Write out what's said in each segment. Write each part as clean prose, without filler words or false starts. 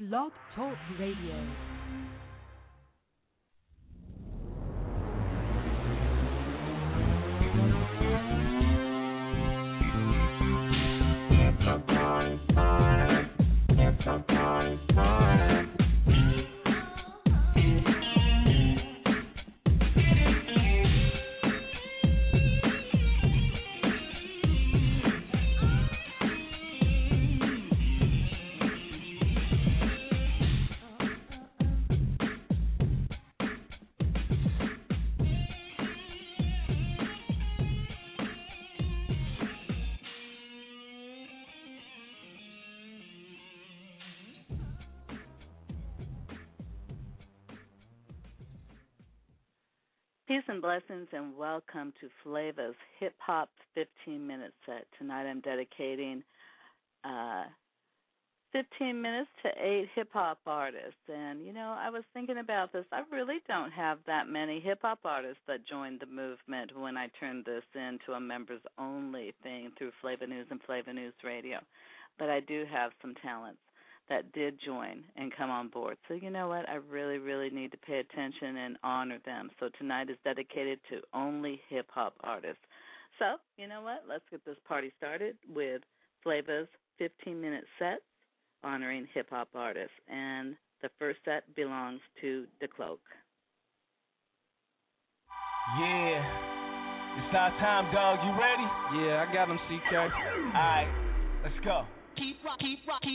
Blog Talk Radio. Peace and blessings, and welcome to Flava's Hip Hop 15-minute set. Tonight I'm dedicating 15 minutes to 8 hip hop artists. And, you know, I was thinking about this. I really don't have that many hip hop artists that joined the movement when I turned this into a members only thing through Flava News and Flava News Radio. But I do have some talents that did join and come on board. So you know what? I really, really need to pay attention and honor them. So tonight is dedicated to only hip-hop artists. So, you know what? Let's get this party started with Flava's 15-minute set honoring hip-hop artists. And the first set belongs to The Cloak. Yeah. It's our time, dog. You ready? Yeah, I got him, CK. All right. Let's go. Keep rock. Yeah.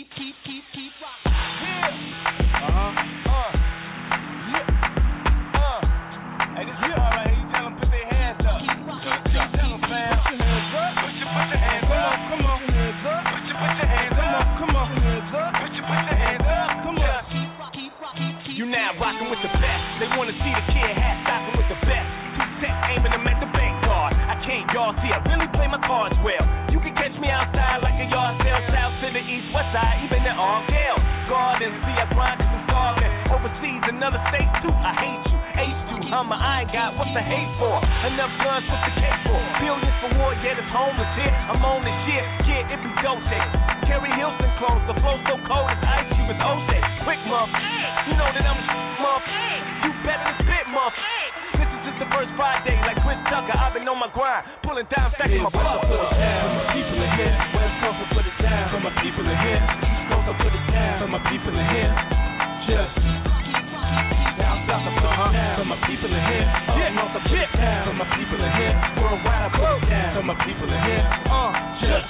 Hey, this is all right here. You tell them put their hands up. Tell them, fam. Put your hands up. Put your hands up. Come on. Hands up. Put your hands up. Come on. Hands up. Put your hands up. Come on. You now rocking with the best. They want to see the kid hat stocking with the best. Two-tech aiming them at the bank card. I can't, y'all see, I really play my cards well. You can catch me outside like a yard sale, south to the east, west side, even in Argyle. Garden, see, I grind and starving. Overseas, another state too. I hate you, ace you. I ain't got what's the hate for. Enough guns, what's the case for? Billions for war, yeah, this homeless here. I'm on this shit, kid, it be Dolce. Kerry Hilton clothes, the flow so cold, it's ice, you was OJ. Quick, muff, you know that I'm muff. You better than spit, muff. This is just the first Friday, like Chris Tucker. I've been on my grind, pulling down, stacking my butt. Put it down for my people in here. West Coast, I put it down for my people in here. East Coast, I put it down for my people in here. Just down south, I put it down for my people in here. Up north, I put it down for my people in here. Worldwide, I put it down for my people in here. Just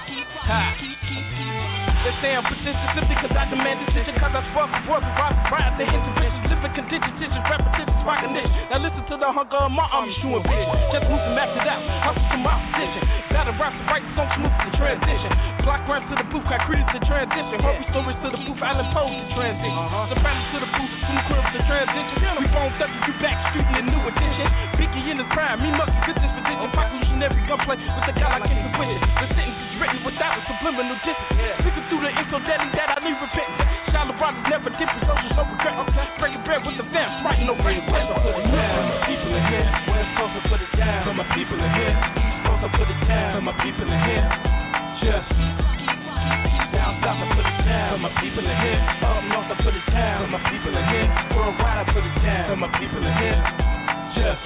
They say I'm persistent simply cause I demand decision. Cause I spark the work, rock pride, the intuition, living conditions, repetitions, rockin' this. Now listen to the hunger of my army shooting bitch. Just move and max it out, hustle to my position. Gotta rap the right song, smooth to the transition. Block rhymes to the booth, got credit to transition. Hurry stories to the booth, Island Pose to transition. Sopranos to the booth, from the crib to transition. We phone touches you back, shooting a new edition. Biggie in his prime, me must good disposition. Revolutionary gunplay with the guy like King the Witness. The sentence is written without a subliminal distance. Listen through the info deadly that I need repentance. Shallow brothers never dip in soldiers, no regret. Breaking bread with the fam, fighting no break. West I put it down for my people in here. West Coast I put it down for my people in here. East Coast I put it down for my people in here. Just down south I put it down for my people in here. Up north I put it down for my people in here. Worldwide I put it down for my people in here. Just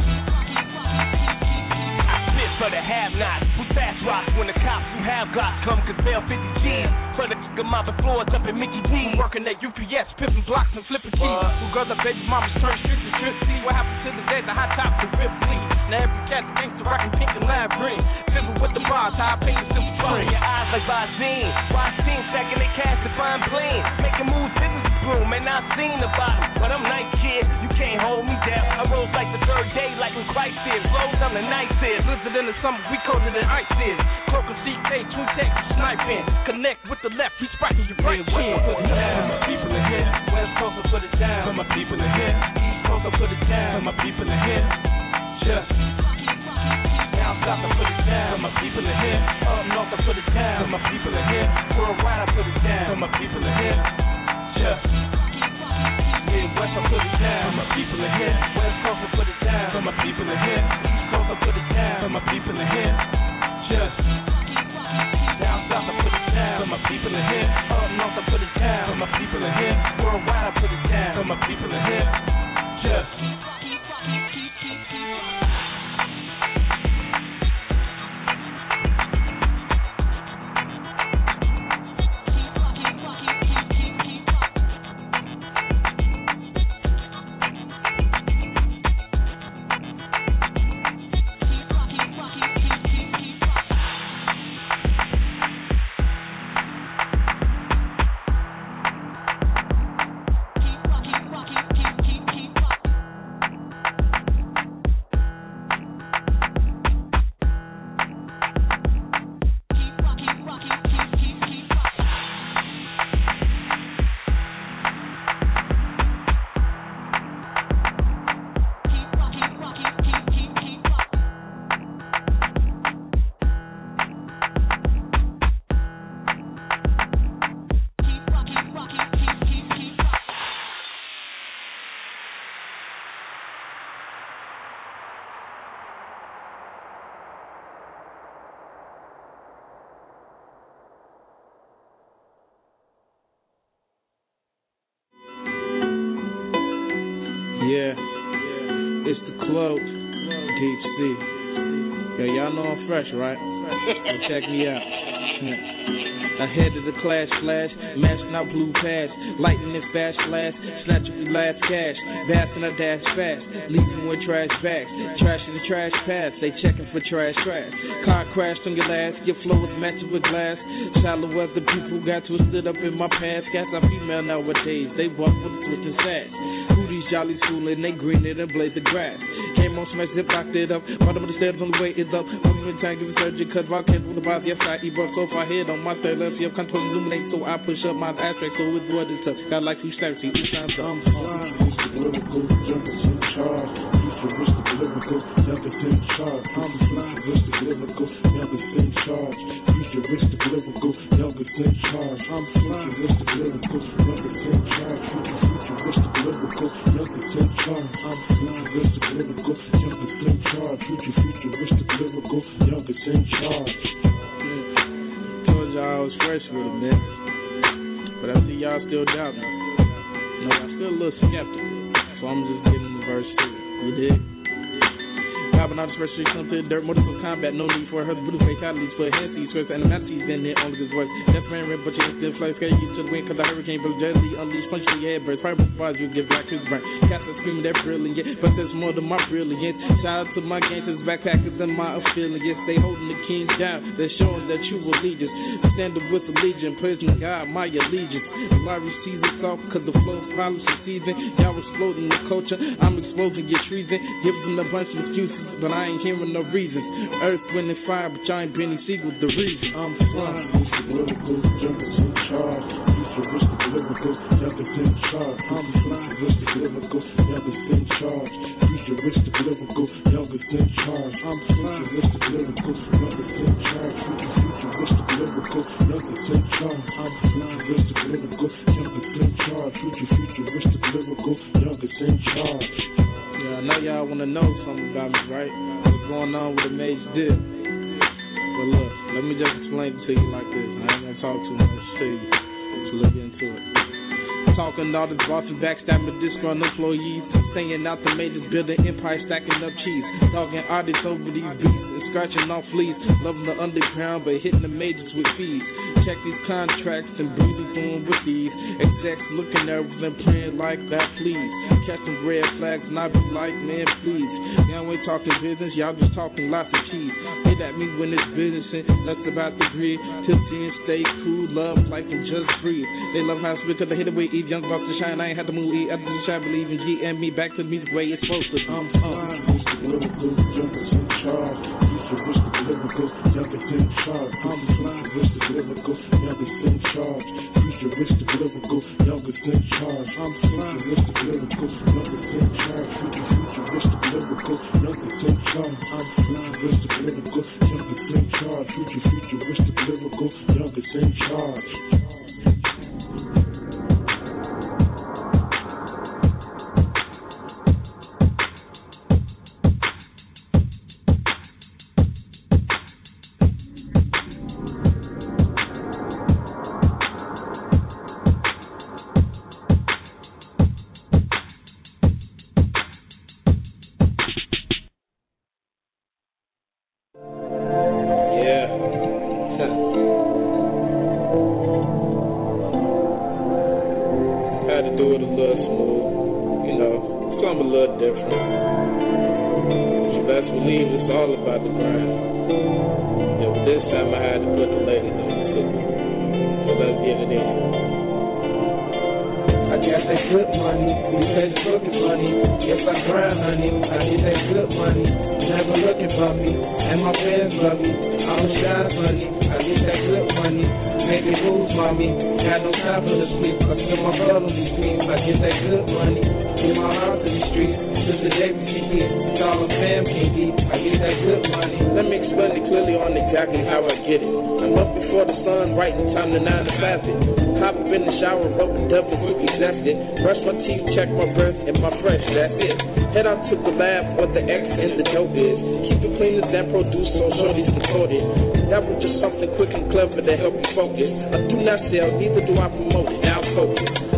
for the have-nots, who fast rocks when the cops who have glocks come cause they'll 50 G's. For the mopping floors up in Mickey D's. Working at UPS, pipping blocks and flipping keys. Who girls up baby mamas turn strict to trip. See what happens to the days, the hot top to rip fleet. Now every cat thinks to rockin' pink and lime green. Fizzle with the bars, how I pay the simple string. Your eyes like Vazine. Watch team stacking their cash to find clean. Making moves, business boom, and I seen the bottom. But I'm nice kid, you can't hold me down. I rose like the third day, like when Christ is. Rose, I'm the nicest. Blizzard in the summer, we colder than ice is. Cloak of CK, twin tech, sniping. Connect with the left, we sparking your right chin. Put it down for my people in here. West Coast I put it down for my people in here. East Coast I put it down for my people in here. Just down south I put it down for my people in here. Up north I put it down for my people in here. Worldwide I put it down for my people in here. Just West I put it down for my people in here. West Coast I put it down for my people in here. East Coast I put it down for my people in here. Just down south I put it down for my people in here. Up north I put it down for my people in here. It's the club, Deep C. Yeah, y'all know I'm fresh, right? Well, check me out. Ahead of the clash flash, mashing out blue pads, lightning in fast flash, snatching your last cash, vast and I dash fast, leaving with trash bags, trash in the trash pass, they checking for trash. Car crashed on your last, your flow is matching with glass, shallow weather people got twisted up in my past, cats are female nowadays, they walk with a twist and sash. Who these jollies fooling, they green it and blaze the grass. Came on smash, zip, locked it up, bottom of the stairs on the way is up, I'm in time, give a surgery, cut my kids with the body, yes, I eat, bro, so far head on my third. See, I'm control illuminate, so I push up my aspect, so it's what it's up. Got like two steps, see, each time I'm flying. Lyrical, jumpers in charge. Futuristic, lyrical, youngest in charge. I'm flying. Futuristic, lyrical, youngest in charge. Futuristic, lyrical, youngest in charge. I'm flying. Futuristic, lyrical, youngest in charge. Futuristic, lyrical, youngest in charge. I'm flying. Futuristic, lyrical, youngest in charge. Futuristic, lyrical, youngest in charge. I was fresh with it, man. But I see y'all still doubting me. You know, I'm still a little skeptical. So I'm just getting the verse through. You dig? Copping out the fresh streets onto the dirt, motorcycle combat, no need for her brutal fatalities, put hands first animalities in there, only this words. Death man red, but you still fly, scare you to the wind, cause the hurricane will jelly unleash, punch to your head, birds, private bars, you give black his brain. Cats are screaming, they're brilliant, but there's more than my brilliance. Shout out to my gangsters, backpackers, and my affiliates. They holding the king down, they're showing their true allegiance. Stand up with the legion, praising God, my allegiance. Larry sees it off, cause the flow problems are season. Y'all exploding the culture, I'm exposing your treason. Giving a bunch of excuses, but I ain't hearing no reasons. Earth, wind, and fire, but y'all ain't Benny Siegel, the reason. I'm flying. Lyrical, jumpers in charge. Futuristic, lyrical, youngest in charge. I'm flying. Futuristic, lyrical, youngest in charge. Futuristic, lyrical, youngest in charge. I'm flying. Futuristic, lyrical, youngest in charge. Futuristic, lyrical, youngest in charge. I'm flying. Futuristic, lyrical, youngest in charge. Futuristic, lyrical, youngest in charge. Yeah, I know y'all wanna know something about me, right? What's going on with the Mage Dip? But look, let me just explain it to you like this. I ain't gonna talk too much to you. Just look into it. Talking all this boss and backstabbing disgruntled employees, staying out the majors, building empire, stacking up cheese, talking artists over these beats and scratching off fleas, loving the underground but hitting the majors with fees. Check these contracts and breathing through them with these execs looking nervous and praying like that, please. Catching red flags and I be like, man, please. Y'all ain't talking business, y'all just talking lots of cheese. Hit at me when it's business and less about the greed. Tipsy and stay cool, love life and just breathe. They love how it's because they hit away, eat young bucks to shine. I ain't had to move, eat after the shine, believe in G and me back to the music way it's supposed to. Lyrical, jumpers in charge. Futuristic, lyrical, youngest in charge. I'm flying. Futuristic, lyrical, youngest in charge. Futuristic, lyrical, youngest in charge. I'm flying. Futuristic, lyrical, youngest in charge. Futuristic, lyrical, youngest in charge. I'm flying. Futuristic, lyrical, youngest in charge. Futuristic, lyrical, youngest in charge. Brush my teeth, check my breath, and my fresh, that's it. Head out to the lab where the X and the dope is. Keep it clean as that produce so shorty's supported. That was just something quick and clever to help you focus. I do not sell, neither do I promote. Now focus. Promo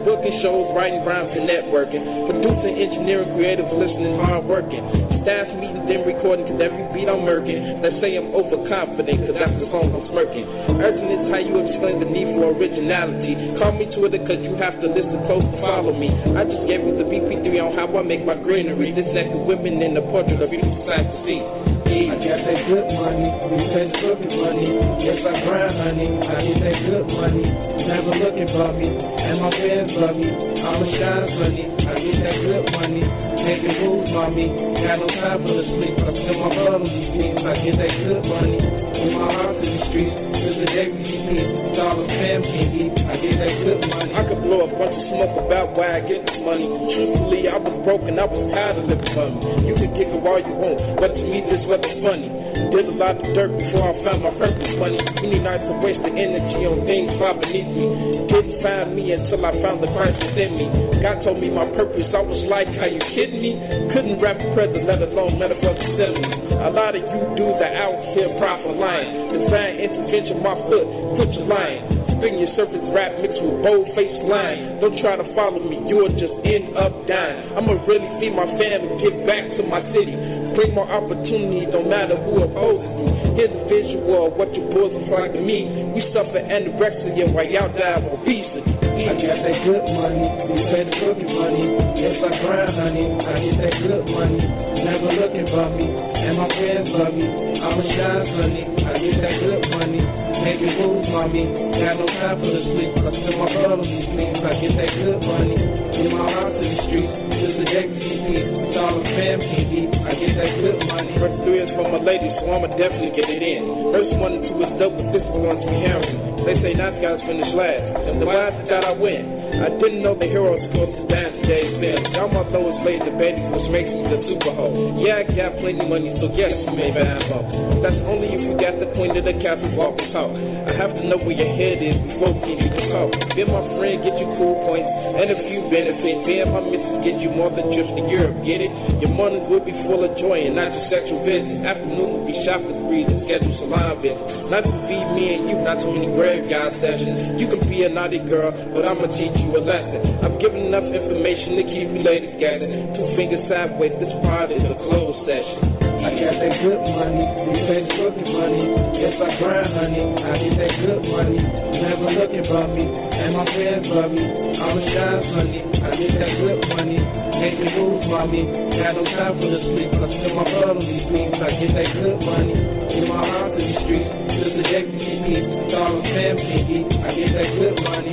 booking shows, writing rhymes and networking, producing, engineering, creative, listening, hard working. Staff meetings, then recording, cause every beat I'm murking. Let's say I'm overconfident, cause that's the song I'm smirking. Urgent is how you explain the need for originality. Call me Twitter, cause you have to listen close to follow me. I just gave you the BP3 on how I make my greenery. This next to women in the portrait of beautiful sight to see. I got that good money, you pay the crooked money. Yes, I grind, honey, I get that good money. You never looking for me, and my fans love me. I'm a shine, honey, I get that good money. Making moves, mommy, got no time for the sleep. I spend my blood on these beats, I get that good money. Put my heart to the streets, to the JVP, it's all the fam can eat. I get that good money. I could blow a bunch of smoke about where I get this money. Truthfully, I was broken, I was tired of living for me. You can giggle all you want, but to me this wasn't funny. Did a lot of dirt before I found my purpose money. You need not to waste the energy on things far beneath me. Didn't find me until I found the Christ within me. God told me my purpose, I was like, are you kidding me? Couldn't rap a present, let alone metaphor facility. A lot of you dudes are out here proper lying. Divine intervention, my foot, quit your lying. Spin your surface rap mixed with bold-faced lying. Don't try to follow me, you'll just end up dying. I'ma really see my family, get back to my city. Bring more opportunities, don't matter who opposes me. Here's a visual of what your boys look like to me. We suffer anorexia while y'all die of obesity. I got that good money, you pay the crooked money. Yes, I grind, honey, I get that good money. You never looking for me, and my friends love me. I'm a shine, honey, I get that good money. Making moves, mommy, got no time for the sleep. I spend my blood on these beats, I get that good money. Get my heart to the streets, just the JVP, it's all the fam can eat. I get that good money. First 3 is for my ladies, so I'ma definitely get it in. Verse 1 and 2 is dope, but this one to be hearing. They say nice guys finish last, and the wise that I win. I didn't know the heroes supposed to dance today's film. Y'all must know it's laid debating, which makes me the super hoe. Yeah, I got plenty money, so yes, you may have up. That's only if you got the queen of the castle walk and talk. I have to know where your head is before you can talk. Being my friend, get you cool points and a few benefits. Being my missus, get you more than trips to Europe, get it? Your mornings will be full of joy and not just sexual visits. Afternoon will be shopping sprees and schedule salon visits. Not to be me and you, not too many graveyard sessions. You can be a naughty girl, but I'ma teach you a lesson. I'm giving enough information to keep you ladies gathered. 2 fingers sideways, this part is a closed session. I got that good money, you pay the crooked money. Yes, I grind, honey, I get that good money. You never looking for me, and my friends love me. I'm a shine, honey, I get that good money. Making moves, mommy, got no time for the sleep. I spend my blood on these beats, I get that good money. Get my heart to the streets, just the JVP, it's all the fam can eat. I get that good money.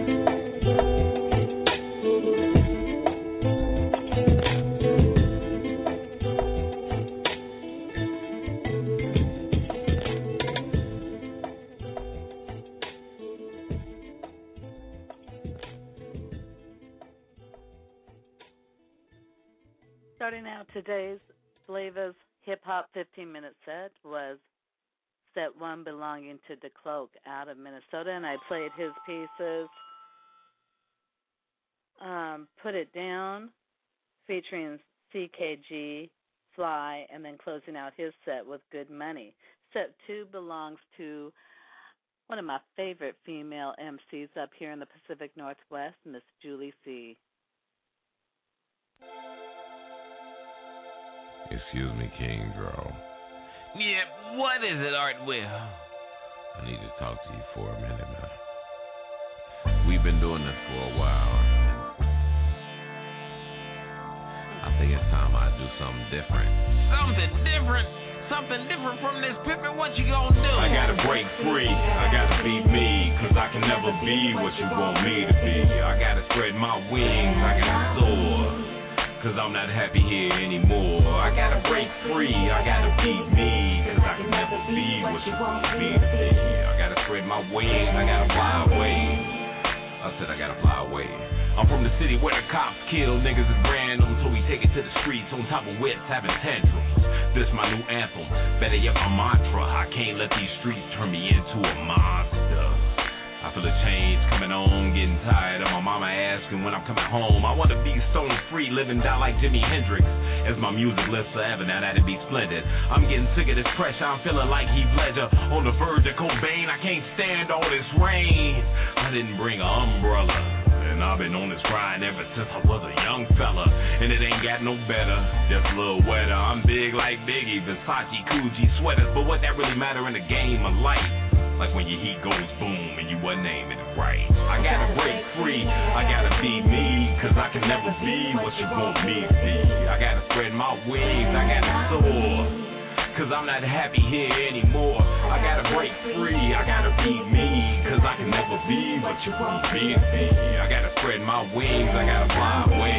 Starting out today's Flavors Hip Hop 15-minute set was set 1 belonging to DeCloak out of Minnesota, and I played his pieces. Put It Down, featuring CKG, Fly, and then closing out his set with Good Money. Set 2 belongs to one of my favorite female MCs up here in the Pacific Northwest, Miss Julie C. Excuse me, King Draw. Yeah, what is it, Art Will? I need to talk to you for a minute, man. We've been doing this for a while. I think it's time I do something different. Something different? Something different from this pimpin'? What you gonna do? I gotta break free. I gotta be me, cause I can never be what you want me to be. I gotta spread my wings. I gotta soar, cause I'm not happy here anymore. I gotta break free, I gotta be me, cause I can never be what you want me to be. I gotta spread my wings, I gotta fly away. I said I gotta fly away. I'm from the city where the cops kill niggas is random, so we take it to the streets on top of whips having tantrums. This my new anthem, better yet my mantra. I can't let these streets turn me into a monster. I feel a change coming on, getting tired of my mama asking when I'm coming home. I want to be stone free, living down like Jimi Hendrix. As my music lifts forever, now that'd be splendid. I'm getting sick of this pressure, I'm feeling like Heath Ledger on the verge of Cobain. I can't stand all this rain. I didn't bring an umbrella, and I I've been on this grind ever since I was a young fella, and it ain't got no better, just a little wetter. I'm big like Biggie, Versace, Gucci sweaters, but what that really matter in the game of life? Like when your heat goes boom and you wasn't aiming it right. I gotta break free, I gotta be me, cause I can never be what you want me to be. I gotta spread my wings, I gotta soar, cause I'm not happy here anymore. I gotta break free, I gotta be me, cause I can never be what you want me to be. I gotta spread my wings, I gotta fly away.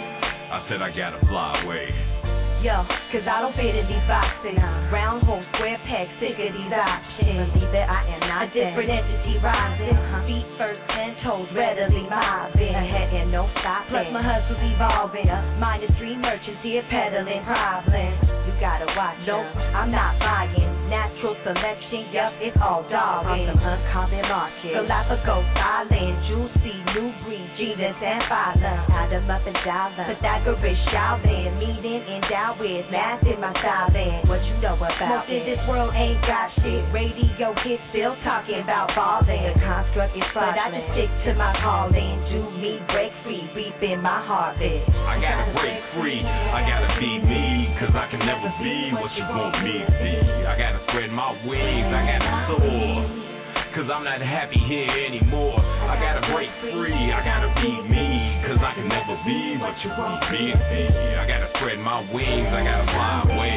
I said I gotta fly away. Yo, cause I don't fit in these boxes. Round hole, square peg, sick of these options. Believe that I am not a different entity rising. Feet first, 10 toes, readily mobbing. Ahead and no stopping. Plus my hustle's evolving. Minus 3 merchants here peddling problems. You gotta watch. Nope, I'm not buying. Natural selection, yup, it's all Darwin. On some uncommon market. Galapagos Island, juicy, new breed, Jesus and Father. Adam up and down. Pythagoras, Shaolin, meeting endowed with math in my style. Then what you know about most in this world ain't got shit. Radio hits still talking about balling. The construct is fun, but I just stick to my calling. Do me, break free, reaping my harvest. I gotta break free, I gotta be me, cause I can never be what you want me to be. I gotta spread my wings, I gotta soar, cause I'm not happy here anymore. I gotta break free, I gotta be me, cause I can never be what you want me to be. I gotta spread my wings, I gotta fly away.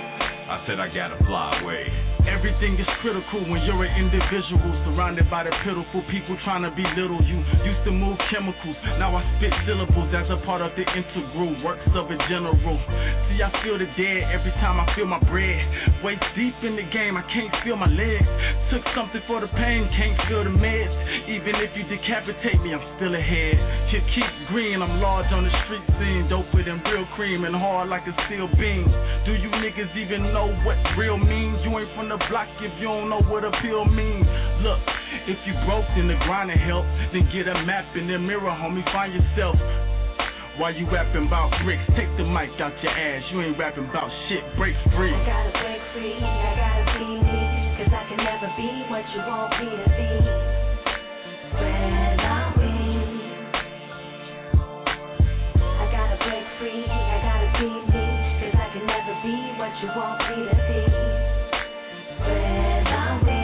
I said I gotta fly away. Everything is critical when you're an individual, surrounded by the pitiful people trying to belittle you. Used to move chemicals, now I spit syllables as a part of the integral works of a general. See, I feel the dead every time I feel my bread. Waist deep in the game, I can't feel my legs. Took something for the pain, can't feel the meds. Even if you decapitate me, I'm still ahead. You keep green, I'm large on the street scene, doper than real cream and hard like a steel beam. Do you niggas even know what real means? You ain't from the block if you don't know what appeal means. Look, if you broke then the grind help, then get a map in the mirror, homie, find yourself. While you rapping about bricks, take the mic out your ass. You ain't rapping about shit, break free. I gotta break free, I gotta be me, cause I can never be what you want me to be. When I win, I gotta break free, I gotta be me, cause I can never be what you want me to be. When I win.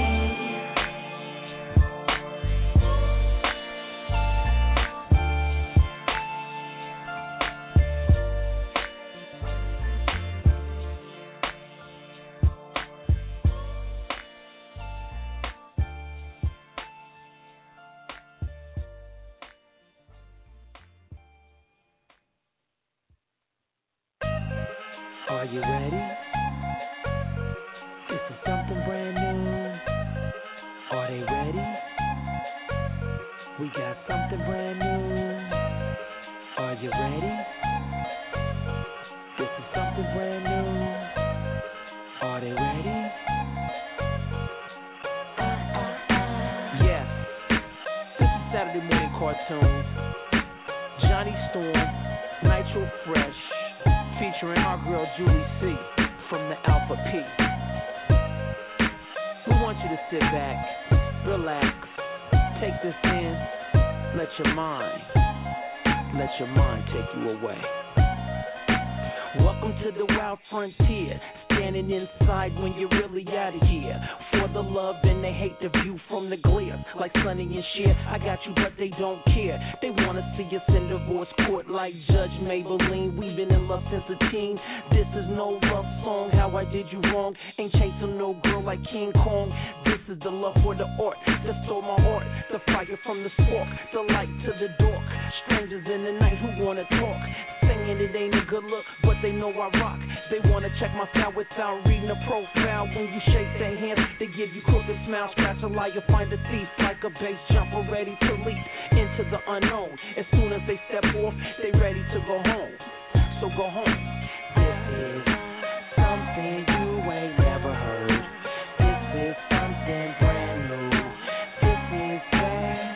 Are you ready? This is something brand new. Are they ready? We got something brand new. Are you ready? This is something brand new. Are they ready? Yeah. This is Saturday morning cartoons. Johnny Storm, Nitro Fresh, featuring our girl Julie C from the Alpha P. We want you to sit back, relax, take this in, let your mind take you away. Welcome to the wild frontier, standing inside when you're really out of here. For the love and they hate the view from the glare. Like Sonny and Cher, I got you but they don't care. They wanna see us in divorce court like Judge Maybelline. We've been in love since a teen. This is no love song, how I did you wrong. Ain't chasing no girl like King Kong. This is the love for the art that stole my heart. The fire from the spark, the light to the dark. Strangers in the night who wanna talk. Saying it ain't a good look, but they know I rock. They wanna check my style without reading a profile. When you shake their hands, they give you crooked smiles. Scratch a liar, find a thief like a base jumper, ready to leap into the unknown. As soon as they step off, they ready to go home. So go home. This is something you ain't never heard. This is something brand new. This is bad.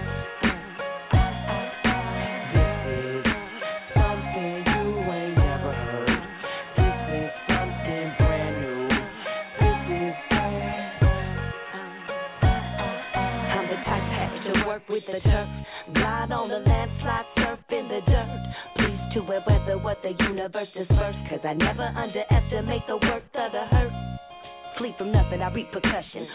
This is something you ain't never heard. This is something brand new. This is bad. I'm the type to work with the Turks. God on the landslide, surf in the dirt. Please to it weather what the universe dispersed, cause I never underestimate the worth of the hurt. Flee from nothing, I repercussion.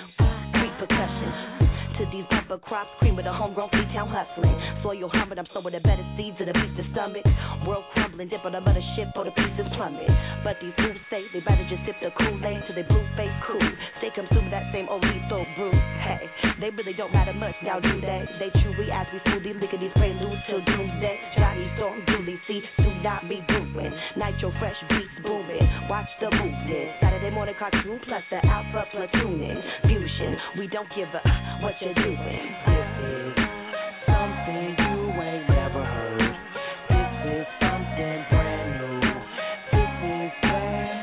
To these bumper crops, cream of the homegrown Freetown hustling. Soil humming, I'm sowing the better seeds in a beast's stomach. World crumbling, dip on the mothership for the pieces plummet. But these fools say they better just sip the Kool-Aid till they blue face cool. Stay consumed that same old lethal brew. Hey, they really don't matter much now, do they? They truly as we smoothie licking these preludes till doomsday. Johnny Storm, Julie C, do not be brewing. Nitro fresh beats booming. Watch the movement. Saturday morning cartoon plus the alpha platooning. Fusion, we don't give a what you're doing. This is something you ain't never heard. This is something brand new. This is bad.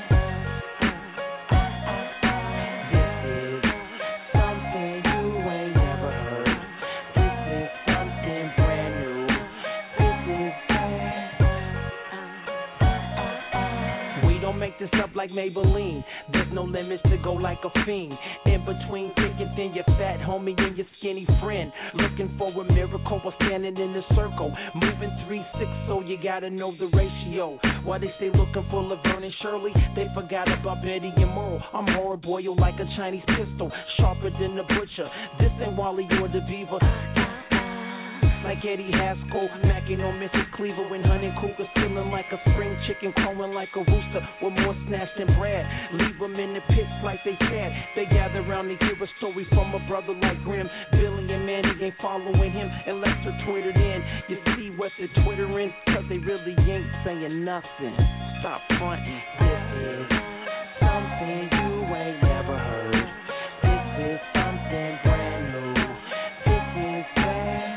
This is something you ain't never heard. This is something brand new. This is bad. We don't make this up like Maybelline. There's no limits to go like a fiend. In between thick and thin, your fat homie and your skinny friend. Looking for a miracle while standing in a circle. Moving 3-6, so you gotta know the ratio. While they say looking for Laverne and Shirley, they forgot about Betty and Merle. I'm hard boiled like a Chinese pistol, sharper than the butcher. This ain't Wally or the Beaver. Like Eddie Haskell, macking on Mrs. Cleaver when Honey Cougar feeling like a spring chicken, crowing like a rooster with more snaps than Brad. Leave them in the pits like they sad. They gather around to hear a story from a brother like Grim. Billy and Manny ain't following him unless they're Twittered in. You see what they're Twittering? Cause they really ain't saying nothing. Stop fronting. This is something you ain't never heard. This is something brand new. This is bad.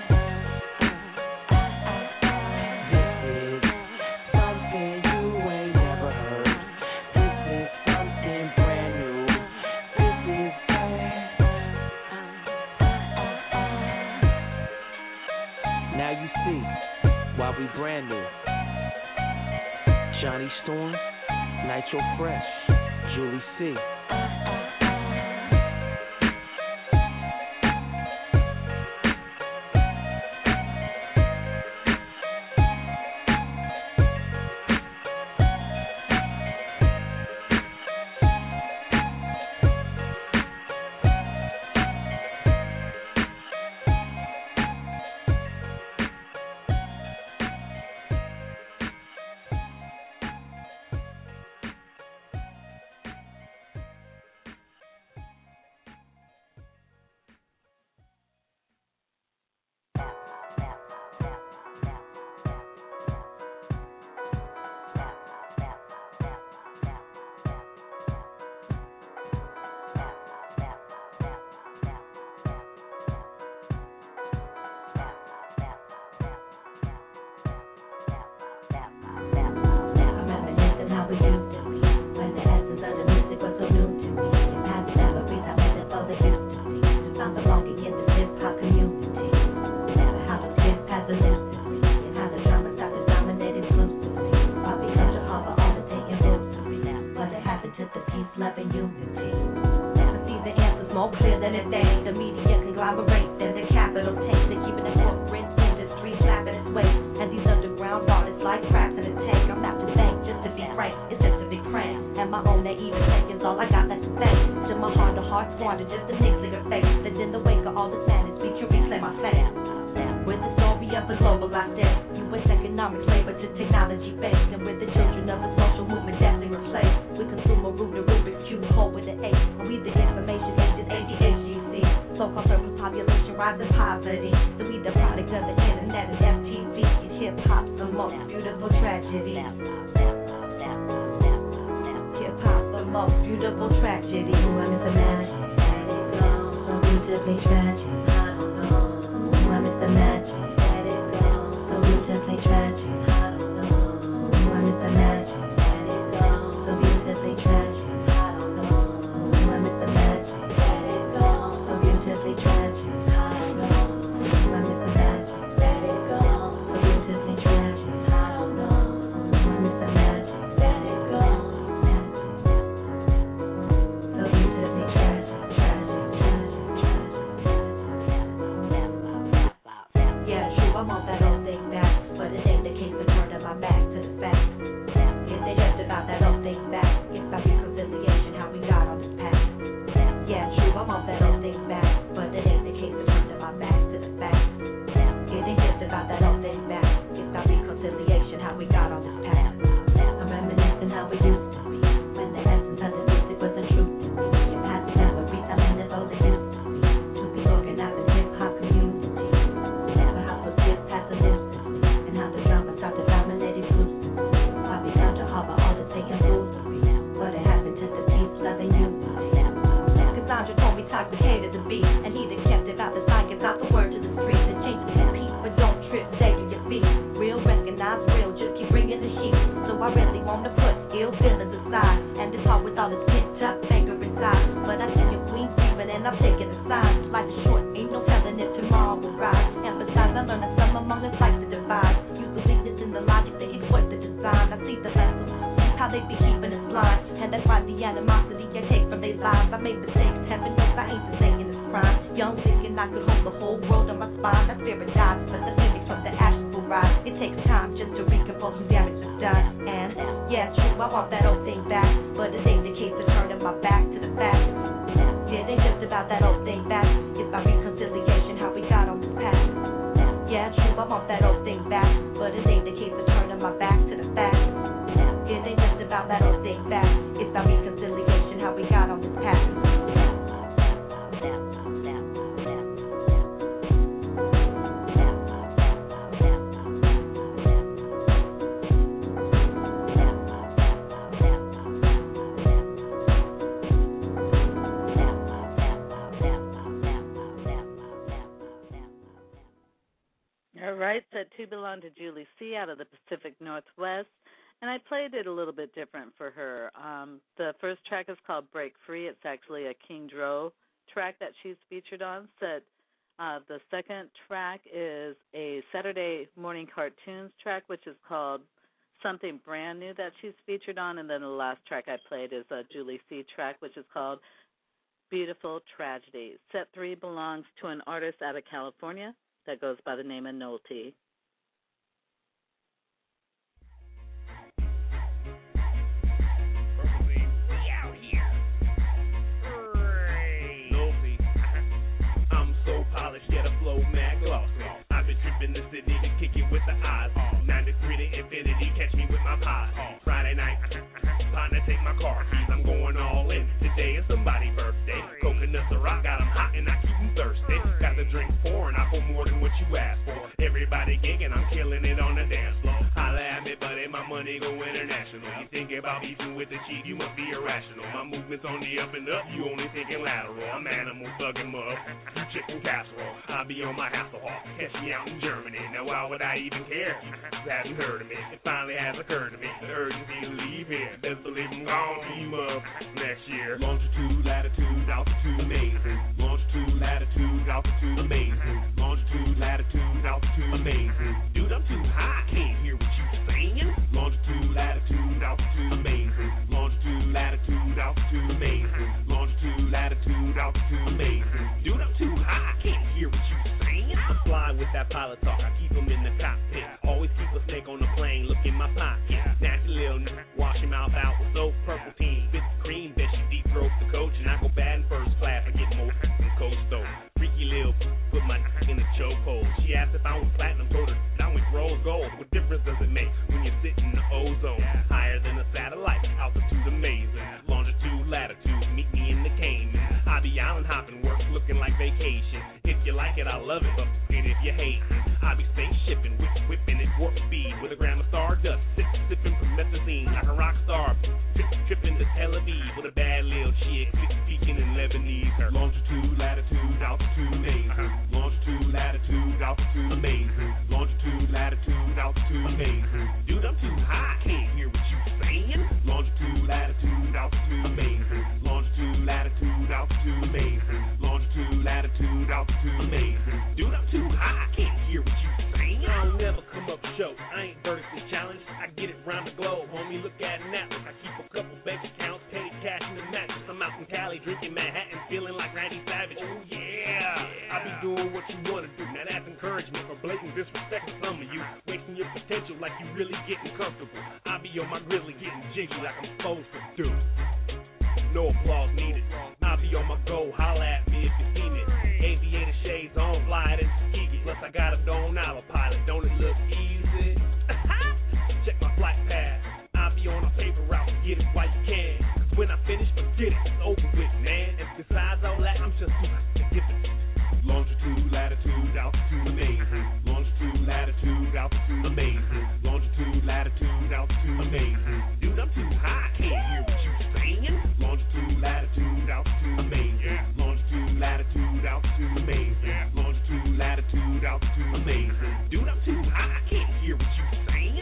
While we brand new, Johnny Storm, Nitro Fresh, Julie C. want that old thing back, but it ain't the case of turning my back to the fact. If they just about that old thing back, it's about reconciliation, how we got on this path. Yeah, true, I want that old thing back, but it ain't the case of turning my back to the fact. It ain't just about that old thing back, it's about reconciliation, how we got on this path. I'm reminiscing how we used to be, when the essence of the music was the truth to me. And passing down with retelling this old it used to be, to be organized in hip-hop community. Never how was this passing instantly, and how the drama started dominating exclusively. Why we found to harbor all the taking foolery, what had happened to the people loving unity. Cassandra told me toxic hated the beat, and he that kept it out the science, out the word to the streets. And change the peace, but don't trip, stay to your feet. Real, recognize real, just keep bringing the sheep. So I really want to put ill feelings aside, and this heart with all this pent up anger inside. But I see your queen screaming, and I'm taking a sign. Life is short, ain't no telling if tomorrow will rise. Emphasize, I learned that some among us like to divide. Use the weakness in the logic, they exploit the design. I see the vessels, how they be keeping us blind, and that's why the animosity I take from their lives. I made mistakes, heaven knows I ain't the same in this crime. Young thinking I could hold the whole world on my spine. That spirit dies, but the phoenix from the ashes will rise. It takes time just to recompose some damage that's done. And yeah, true, I want that old thing back, but it ain't the case of turning my back to the fact. Yeah, it ain't just about that old thing back, it's about reconciliation, how we got on this path. Yeah, true, I want that old thing back, but it ain't the case of turning my back to the fact. It ain't just about that old thing back, it's about reconciliation, how we got on this path. All right, that two belonged to Julie C. out of the Pacific Northwest, and I played it a little bit different for her. The first track is called Break Free. It's actually a King Dro track that she's featured on. The second track is a Saturday Morning Cartoons track, which is called Something Brand New that she's featured on, and then the last track I played is a Julie C. track, which is called Beautiful Tragedy. Set 3 belongs to an artist out of California that goes by the name of Nolte. I'm so polished, yet a flow mad glossy. I've been tripping the city to kick it with the odds. 93 to infinity, catch me with my pod. Friday night, partner, take my car keys. I'm going all in. Today is somebody's birthday. Coconuts are rock, got them hot and I keep them thirsty. Got the drink pouring, I pour more than what you asked for. Everybody gigging, I'm killing it on the dance floor. Holla at me, buddy, my money go international. You thinking about beefing with the chief, you must be irrational. My movement's on the up and up, you only thinking lateral. I'm animal, thugging mug, chicken casserole. I'll be on my Hasselhoff, catch me out in Germany. Now why would I even care? You haven't heard of me, it finally has occurred to me. The urgency to leave here, best believe I'm gone team up next year. Longitude, latitude, altitude, amazing. Longitude, latitude, altitude, amazing. Longitude, latitude, altitude, amazing. Dude, I'm too high, can't hear what you saying. Longitude, latitude, altitude, amazing. Longitude, latitude, altitude, amazing. Longitude, latitude, altitude, amazing. Dude, I'm too high, can't hear what you saying. I fly with that pilot talk, I keep him in the cockpit. Always keep a snake on the plane, look in my pocket. Nasty little nigga, wash your mouth out with soap, purple peen. Spit the cream, bet she deep throat the coach, and I go bad in first class. I get more from Coach Stove. Freaky little put my in the chokehold. She asked if I was platinum, told her I went rose gold. What difference does it make when you're sitting in the ozone? Higher than a satellite, altitude amazing. Longitude, latitude, meet me in the Cayman. I be island hopping, work looking like vacation. If you like it, I love it, but if you hate it, I be space shipping, whipping at warp speed with a gram of stardust, sipping promethazine like a rock star. Tripping to Tel Aviv with a bad little chick, speaking in Lebanese. Her longitude, latitude, altitude, amazing. Longitude, latitude, altitude, amazing. Longitude, latitude, altitude, amazing. Dude, I'm too high, can't hear what you saying. Longitude, latitude, altitude, amazing. Longitude, latitude, altitude, amazing. Longitude, latitude, altitude, amazing. Dude, I'm too high, can't hear what you saying. I don't never come up short, I ain't vertically challenged. I get it round the globe, homie, look at an atlas. I keep a couple bank accounts, petty cash in the mattress. I'm out in Cali, drinking Manhattan, feeling like Randy Savage. Oh yeah, I be doing what you wanna do. Now that's encouragement for blatant disrespect. respect for some of you. Wasting your potential like you really getting comfortable. I be on my grizzly getting jiggy like I'm supposed to do. No applause needed. I be on my go, holla at me if you seen it. Aviator shades on, fly it and ski it. Plus I got a dome autopilot, don't it look easy? Check my flight path. I be on a paper route, get it while you can. Cause when I finish, forget it, it's over with, man. And besides all that, I'm just too hot to give it. Longitude, latitude, altitude, amazing. Longitude, latitude, altitude, amazing. Longitude, latitude, altitude, amazing. Dude, I'm too high, I can't hear what you saying. Longitude, latitude, altitude, amazing. Longitude, latitude, altitude, amazing. Longitude, latitude, altitude, amazing. Dude, I'm too high, I can't hear what you saying.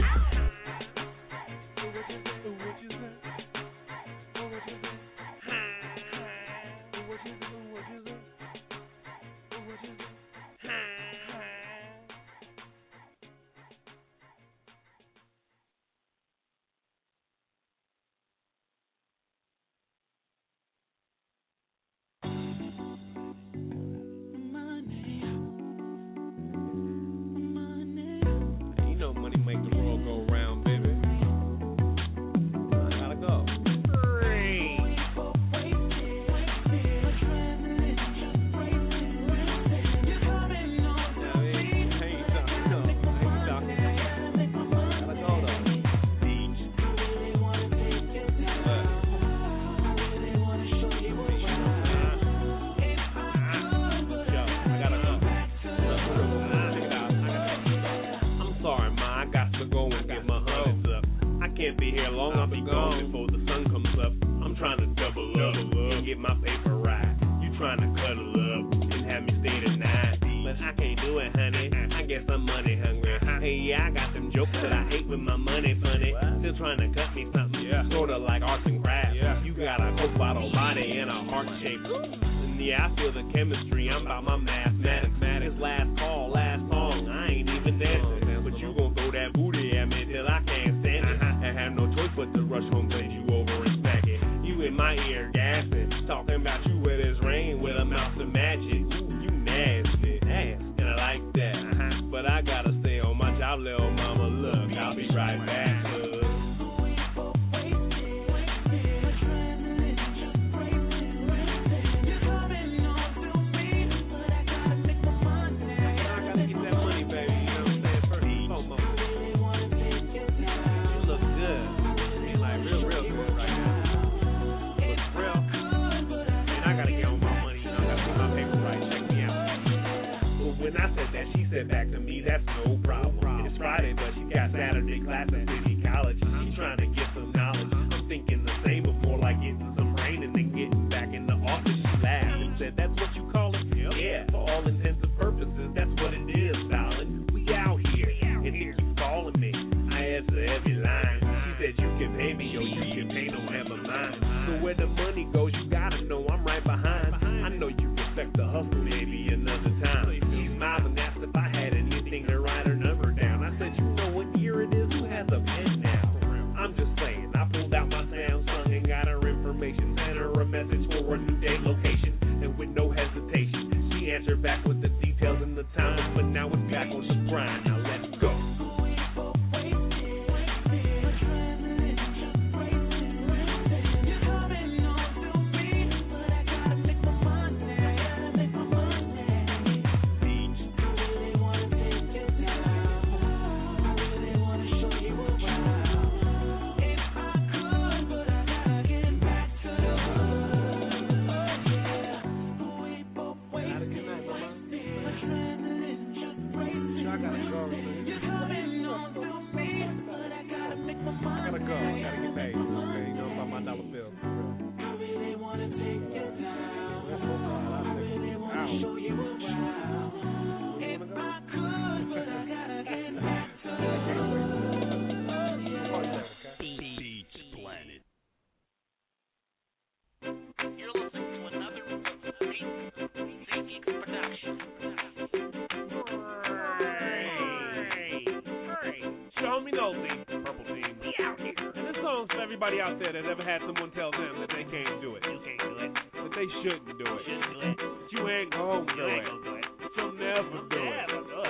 Everybody out there that ever had someone tell them that they can't do it. You can't do it. That they shouldn't do it. Shouldn't do it. But you ain't gonna do it. You'll never do it.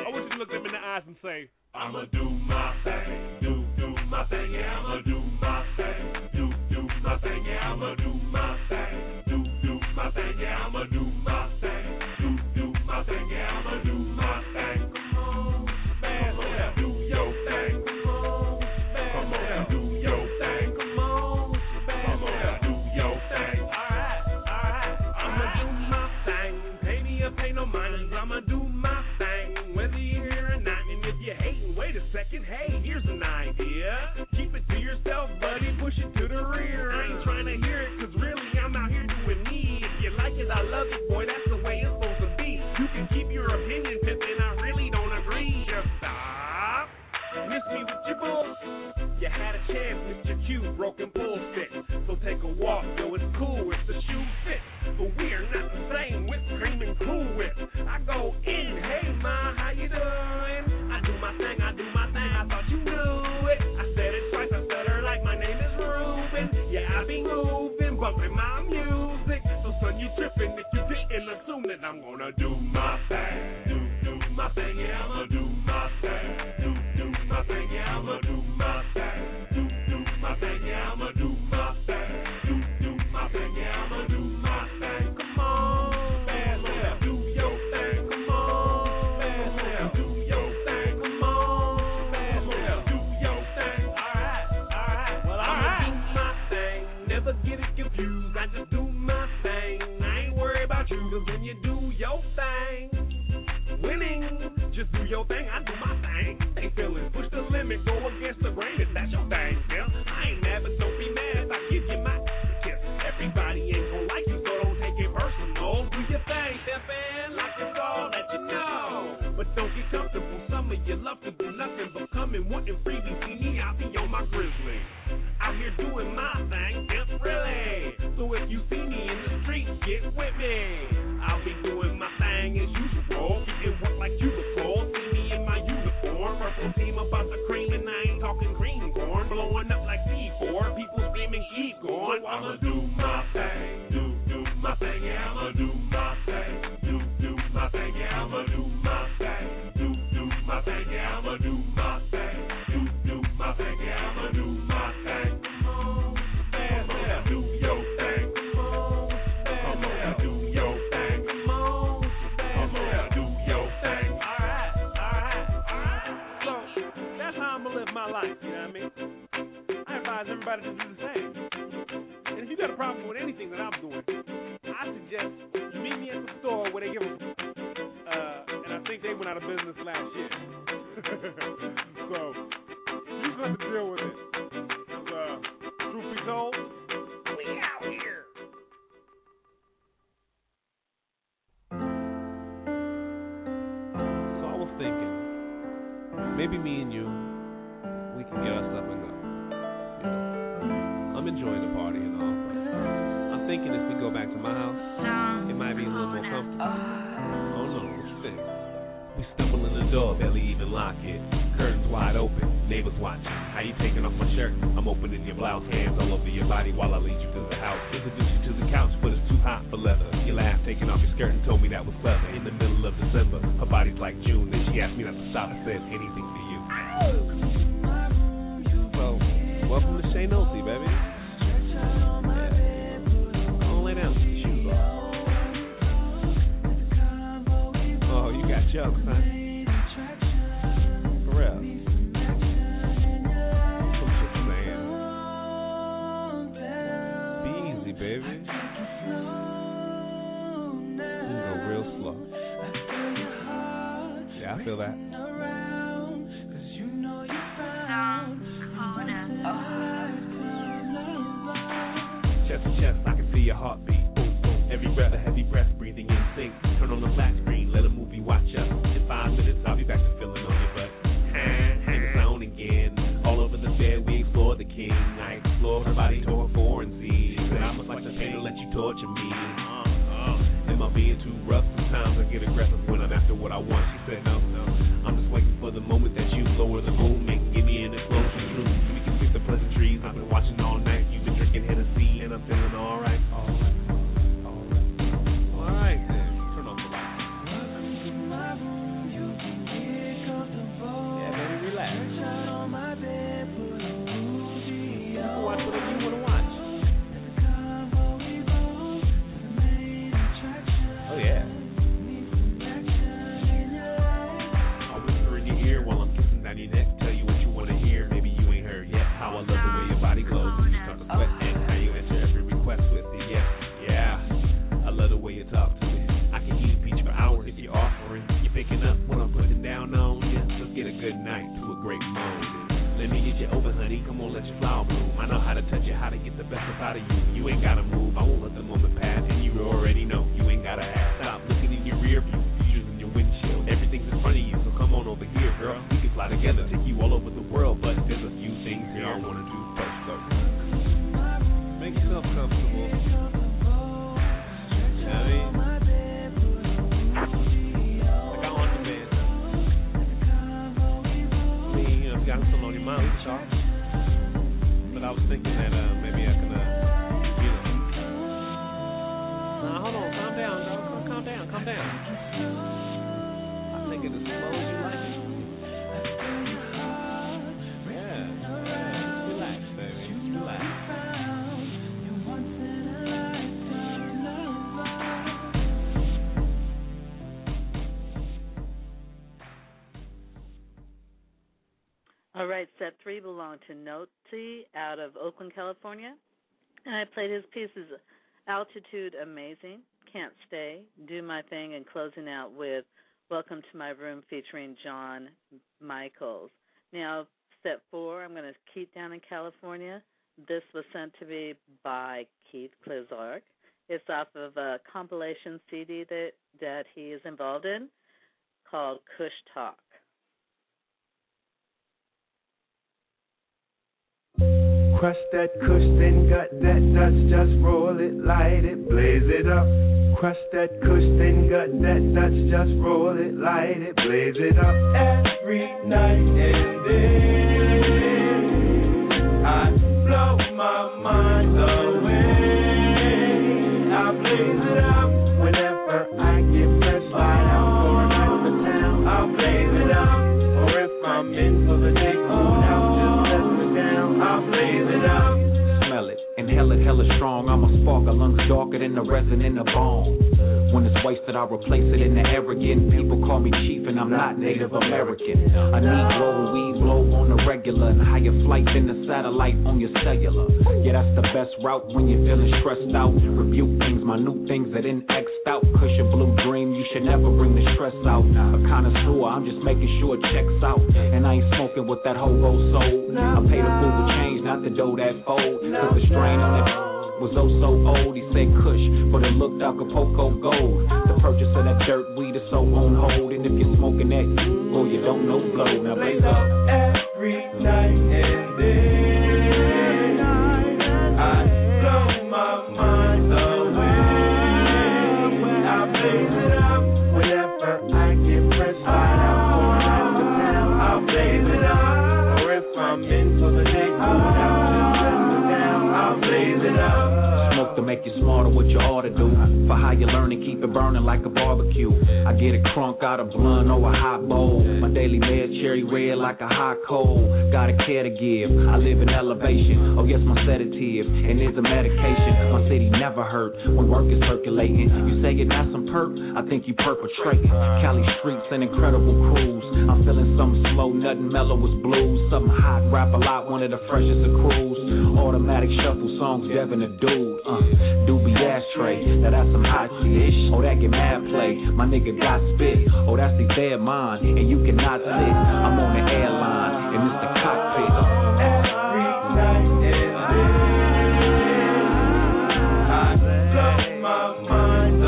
I want you to look them in the eyes and say, I'ma do my thing, do my thing, yeah, I'ma do my thing, do my thing, yeah, I'ma do my thing, do my thing, yeah, I'ma do my thing, do my thing, yeah, I'ma do my thing. Come on, man, do your thing. Come on, do your thing. Come on, do your thing. Alright, I'ma do my thing. Pay me or pay no mind, I'ma do my thing. Whether you're here or not, and if you're hating, wait a second, hey, here's an idea. Keep it to yourself, buddy, push it to the rear. I ain't trying to hear it, cause really I'm out here doing me. If you like it, I love it, boy, that's the way it's supposed to be. You can keep your opinion, pimpin', I really don't agree. Just stop. Miss me with your bull. You had a chance, Mr. Q, broken bull stick. So take a walk, yo, it's cool if the shoe fits. But we're not the same with cream and Cool Whip. I go in, hey ma, how you doing? I do my thing, I thought you knew it. I said it twice, I said her like my name is Ruben. Yeah, I be moving, bumping my music. So son, you tripping if you didn't assume that I'm gonna do my thing. Do my thing, yeah, I'ma do my thing. Do my thing, yeah, I'ma do my thing. Do my thing, yeah, I'ma do my thing. Do my thing, yeah, I'ma do my thing. Come on, man, do your thing. Come on, man, do your thing. Come on, man, do your thing. Alright, well, I'ma do my thing. Never get it confused, I just do my thing. I ain't worried about you, cause when you do your thing, winning, just do your thing, I do my thing. Ain't feeling, push the limit, go against the grain, if that's your thing, yeah. I ain't mad, but don't be mad if I give you my kiss. Everybody ain't gon' like you, so don't take it personal. Do your thing, step in, like it's all that you know. But don't get comfortable, some of you love to do nothing but come and wanting freebies. See me, I'll be on my grizzly. Out here doing my thing, it's really. So if you see me in the streets, get with me. I'll be doing my thing as usual. Getting work like you before. See me in my uniform. Purple team about the cream, and I ain't talking green corn. Blowing up like C4. People screaming, keep going. I'ma do my thing. Do my thing, yeah, I'ma do my thing. Do my thing, yeah, I'ma do my thing. Do my thing, yeah, I'ma do my thing. Do my thing, yeah, I'ma do my thing. Come on, man, do your thing. Come on, do your thing. Come on, do your thing. Alright. So, that's how I'm gonna live my life, you know what I mean? I advise everybody to do the same. And if you got a problem with anything that I'm doing, I suggest you meet me at the store where they give them, and I think they went out of business last year. So, you're going to deal with it. Truth be told, we out here. So I was thinking, maybe me and you, we can get our stuff and go. You know, I'm enjoying the party and all, but I'm thinking if we go back to my house, it might be a little more comfortable. Oh no, what you think? We stumble in the door, barely even lock it. Curtains wide open, neighbors watching. How you taking off my shirt? I'm opening your blouse, hands all over your body while I lead you to the house. Introduce you to the couch, but it's too hot for leather. You laughed, taking off your skirt and told me that was clever. In the middle of December, her body's like June, and she asked me not to stop and said anything for you. So, welcome to Shea Nolte, baby. Yeah. Don't lay down with your shoes off. Oh, you got jokes, huh? For real. I'm just saying. Be easy, baby. You can go real slow. Yeah, I feel that. you over, honey. Come on, let your flower bloom. I know how to touch you, how to get the best up out of you. You ain't gotta move, I won't let the moment pass. And you already know, you ain't gotta ask. Stop looking in your rear view, using your windshield. Everything's in front of you, so come on over here, girl. We can fly together, take you all over the world. But there's a few things here I wanna do first, so make yourself comfortable. I mean, like I on demand. I mean, you know, got something on your mind, we can talk. But I was thinking that maybe I can, you know. Nah, hold on, calm down, dog. Calm down. I think it as slow as you like it. Yeah. Relax, baby. Relax. All right, set 3 belonged to Noti out of Oakland, California. And I played his pieces, Altitude, Amazing, Can't Stay, Do My Thing, and closing out with Welcome to My Room featuring John Michaels. Now, set 4, I'm going to keep down in California. This was sent to me by Keith Klizark. It's off of a compilation CD that he is involved in called Kush Talk. Crush that kush, then gut that Dutch, just roll it, light it, blaze it up. Crush that kush, then gut that Dutch, just roll it, light it, blaze it up. Every night and day, I blow my mind away. I blaze it up whenever I get fresh light out for a night over town. I'll blaze it up, or if I'm in for the day, cool out, just let me down. I'll blaze it up. Smell it, inhale it, hella strong. I'm a spark, a lungs darker than the resin in the bone. When it's wasted, I replace it in the air again. People call me chief and I'm not Native American. A Negro and we blow on the regular. And higher flight than the satellite on your cellular. Yeah, that's the best route when you're feeling stressed out. Rebuke things, my new things that ain't X'd out. Cushion blue dream, you should never bring the stress out. A connoisseur, I'm just making sure it checks out. And I ain't smoking with that hobo soul. I pay the fool with change, not the dough that fold. Cause the strain on it was oh so old. He said Kush, but it looked Acapulco gold. The purchase of that dirt weed is so on hold. And if you're smoking that, well, you don't know blow. Now blaze up. Every night and day, I blow my mind away. I blaze it up whenever I get fresh light out for an out of town. I'll blaze it up, or if I'm in for the day, cool out, just let me down. I'll blaze it up. Smoke to make you smarter, what you ought to do. For how you learn and keep it burning like a barbecue. I get a crunk out of blunt or a hot bowl. My daily med cherry red like a hot coal. Got a care to give, I live in elevation. Oh yes, my sedative, and it's a medication. My city never hurt when work is circulating. You say you're not some perp, I think you perpetrating. Cali streets, an incredible cruise. I'm feeling something slow, nothing mellow as blues. Something hot, rap a lot, one of the freshest of crews. Automatic shuffle songs, Devin a dude. Doobie ashtray, now that's some hot shit. Oh, that get mad play, my nigga got spit. Oh, that's the dead mind, and you cannot sit. I'm on the airline, and it's the cockpit. Every night and day, I blow my mind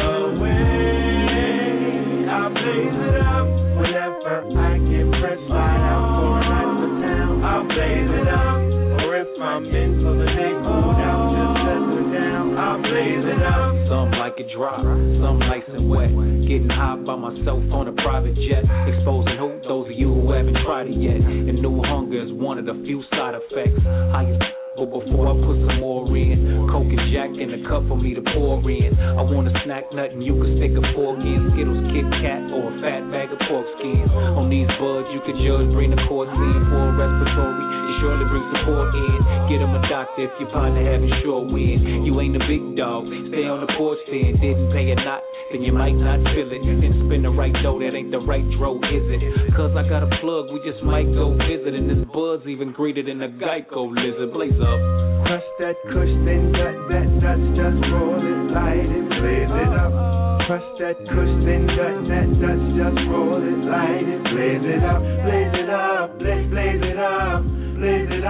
away. I blaze it up whenever I get fresh light out for a night over town. I'll blaze it up, or if I'm in for the day, cool out, just let me down. I'll blaze it up. Some like it dry, some nice and wet. Getting high by myself on a private jet. Exposing who? Those of you who haven't tried it yet. And new hunger is one of the few side effects. But before I put some more in, Coke and Jack in a cup for me to pour in. I want a snack nut and you can stick a fork in. Skittles, Kit Kat, or a fat bag of pork skins. On these buds you can judge, bring the corset for a respiratory. You surely bring support in. Get him a doctor if you're fine to having sure win. You ain't a big dog, stay on the porch then. Didn't pay a knot, then you might not feel it. Didn't spin the right dough, that ain't the right dro, is it? Cause I got a plug, we just might go visit. And this bud's even greener than a Geico lizard. Blaze up. Crush that kush, then gut that Dutch, just roll it, light it, blaze it up. Crush that kush, then gut that Dutch, just roll it, light it, blaze it up, blaze it up, blaze it up, blaze it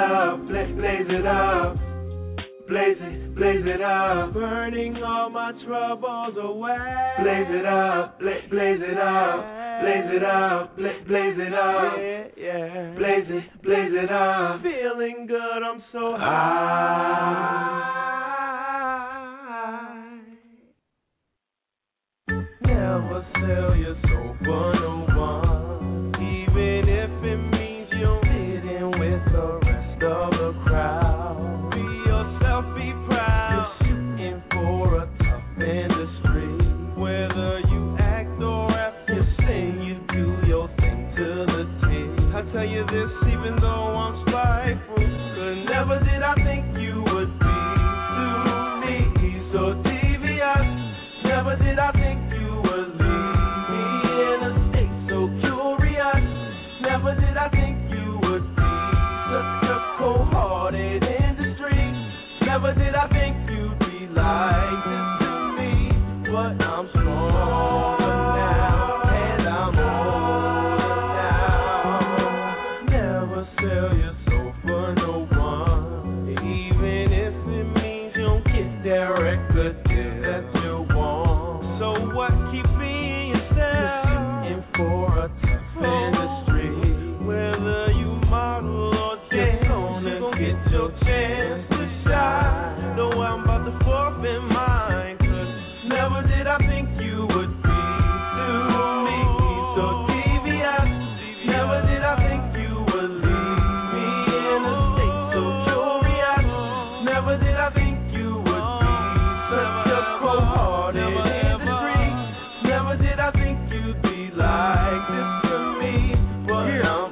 blaze it up, burning all my troubles away. Blaze it up, blaze it up, blaze it up, blaze it up, yeah. Blaze it up, feeling good, I'm so high. Never sell your soul for no one, even if it means you'll fit in with the rest of the crowd. Be yourself, be proud. You're shooting for a tough industry. Whether you act or rap, you sing, you do your thing to the T. I tell you this even though I'm spiteful, 'cause never did I think you would be to me so devious. Never did I think never did I think you would be such a cold-hearted industry. Never did I think you'd be like this to me. But I'm stronger now, and I'm older now. Never sell your soul for no one, even if it means you don't get that record deal that you want. So what, keep being yourself. You're shooting for a tough industry. Whether you model or dance, gonna get your chance to shine. Know I'm about to forfeit mine, 'cause never did I think you would be to me so devious. Never did I think you would leave me in a state so curious. Never did I think you would be such a cold-hearted industry. Never did I think you'd be like this to me. But I'm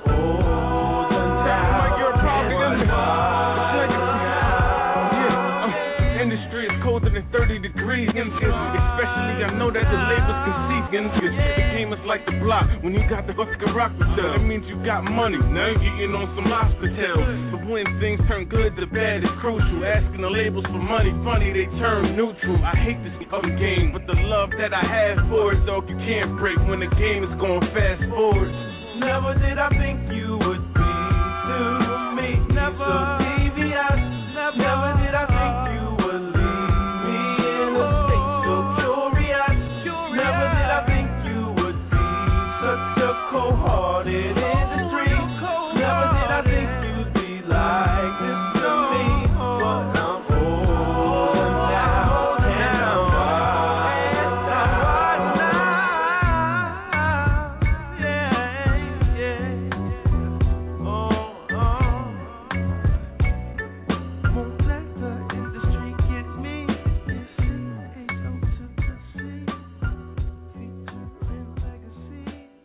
industry is colder than 30 degrees, especially I know that the labels can see. The game is like the block when you got the fucking rock to sell. That means you got money, now you're getting on some hospitals. But when things turn good to bad, it's crucial. Asking the labels for money, funny, they turn neutral. I hate this fucking game, but the love that I have for it, dog, you can't break when the game is going fast forward. Never did I think you would be to me so devious. Never did I think you would leave me in a state so curious. Never did I think you would be such a cold-hearted industry. Never did I think you'd be like this to me. But I'm older now, and I'm wise now. Yeah. Won't let the industry get me. Featuring legacy.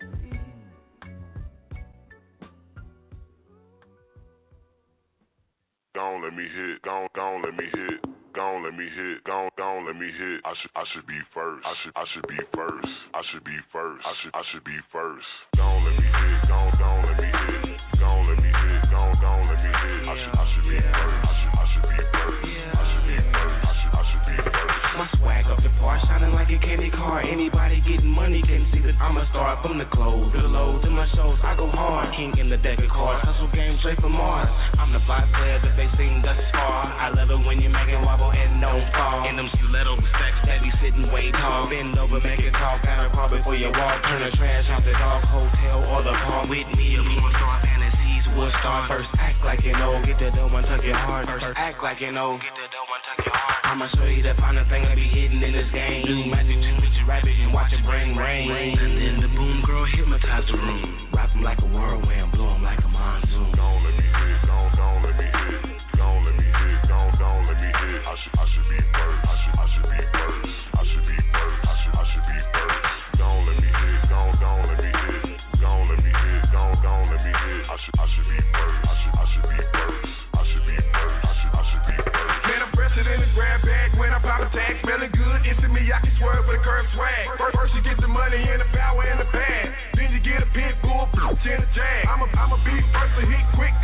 Gon' let me hit, gon' let me hit, gon' let me hit, gon' let me hit. I should be first. I should be first. I should be first. I should be first. Gon' let me hit, gon' let me hit, gon' let me hit, gon' let me hit. I should be first. I should be first. I should be first. I should be first. My swag up the part, shining like a candy car. Anybody getting money can see that I'm a star. From the clothes to the lows to my shows, I go hard. King in the deck of cards, hustle game straight from Mars. I'm the fly player that they seen thus far. I love it when you make it wobble and don't fall. In them stiletto stacks that be sitting way tall. Bend over, make it talk, got a car before you walk. Turn the trash off the dog hotel or the park. With me, a porn star fantasies would start. First act like you know, get the dough and tuck your heart. First act like you know, get the dough and tuck your heart. I'ma show you that kind of thing I be hidden in this game. Do magic, temperature, rabbit, and watch it bring rain. And then the boom girl hypnotize the room. Rock 'em like a whirlwind, blow 'em like a monsoon. Don't let me hit, don't let me hit, don't let me hit, don't let me hit. I should be first. I should be first. I should be first. I should be first. Don't let me hit, don't let me hit, don't let me hit, don't let me hit. I should be first. I should be first. I should be first. I should be first. Man, I'm fresher than a grab bag when I pop a tag. Smelling good, into me I can swerve with a curve swag. First you get the money and the power and the bag. Then you get a pit bull, in the jag. I'm a beat first to hit quick.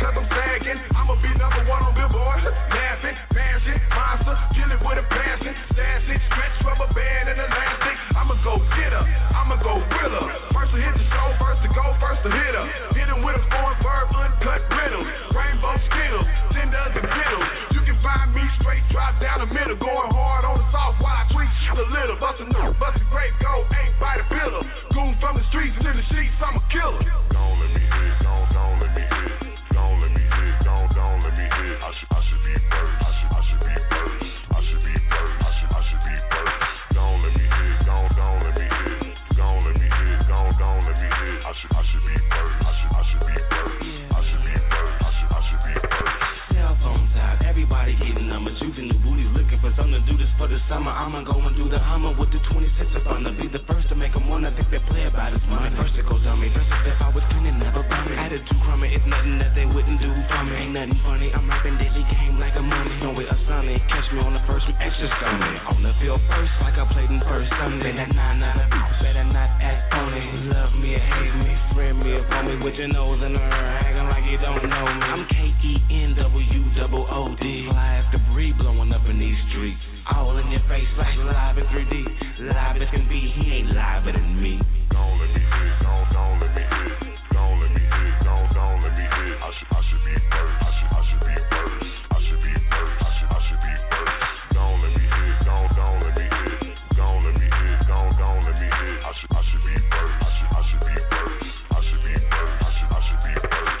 the summer. I'ma go and do the Hummer with the 26 up on. Be the first to make them wanna think they play about his money. First it goes on me, first if I was spending, never funny. Attitude crummy, it's nothing that they wouldn't do for me. Ain't nothing funny, I'm rapping daily game like a money. No way a sunny, catch me on the first with extra scummy. On the field first, like I played in first Sunday. That 9-9, better not act phony. Love me or hate me, friend me or phone me with your nose in the air, acting like you don't know me. I'm KENWOOD, fly as debris blowing up in these streets. All in your face like live in 3D. Live as can be, he ain't liver than me. Don't let me hit, don't let me hit. Don't let me hit, don't let me hit. I should be first. I should be first. I should be first. I should be first. Don't let me hit, don't let me hit. Don't let me hit, don't let me hit. I should be first. I should be first. I should be first. I should be first.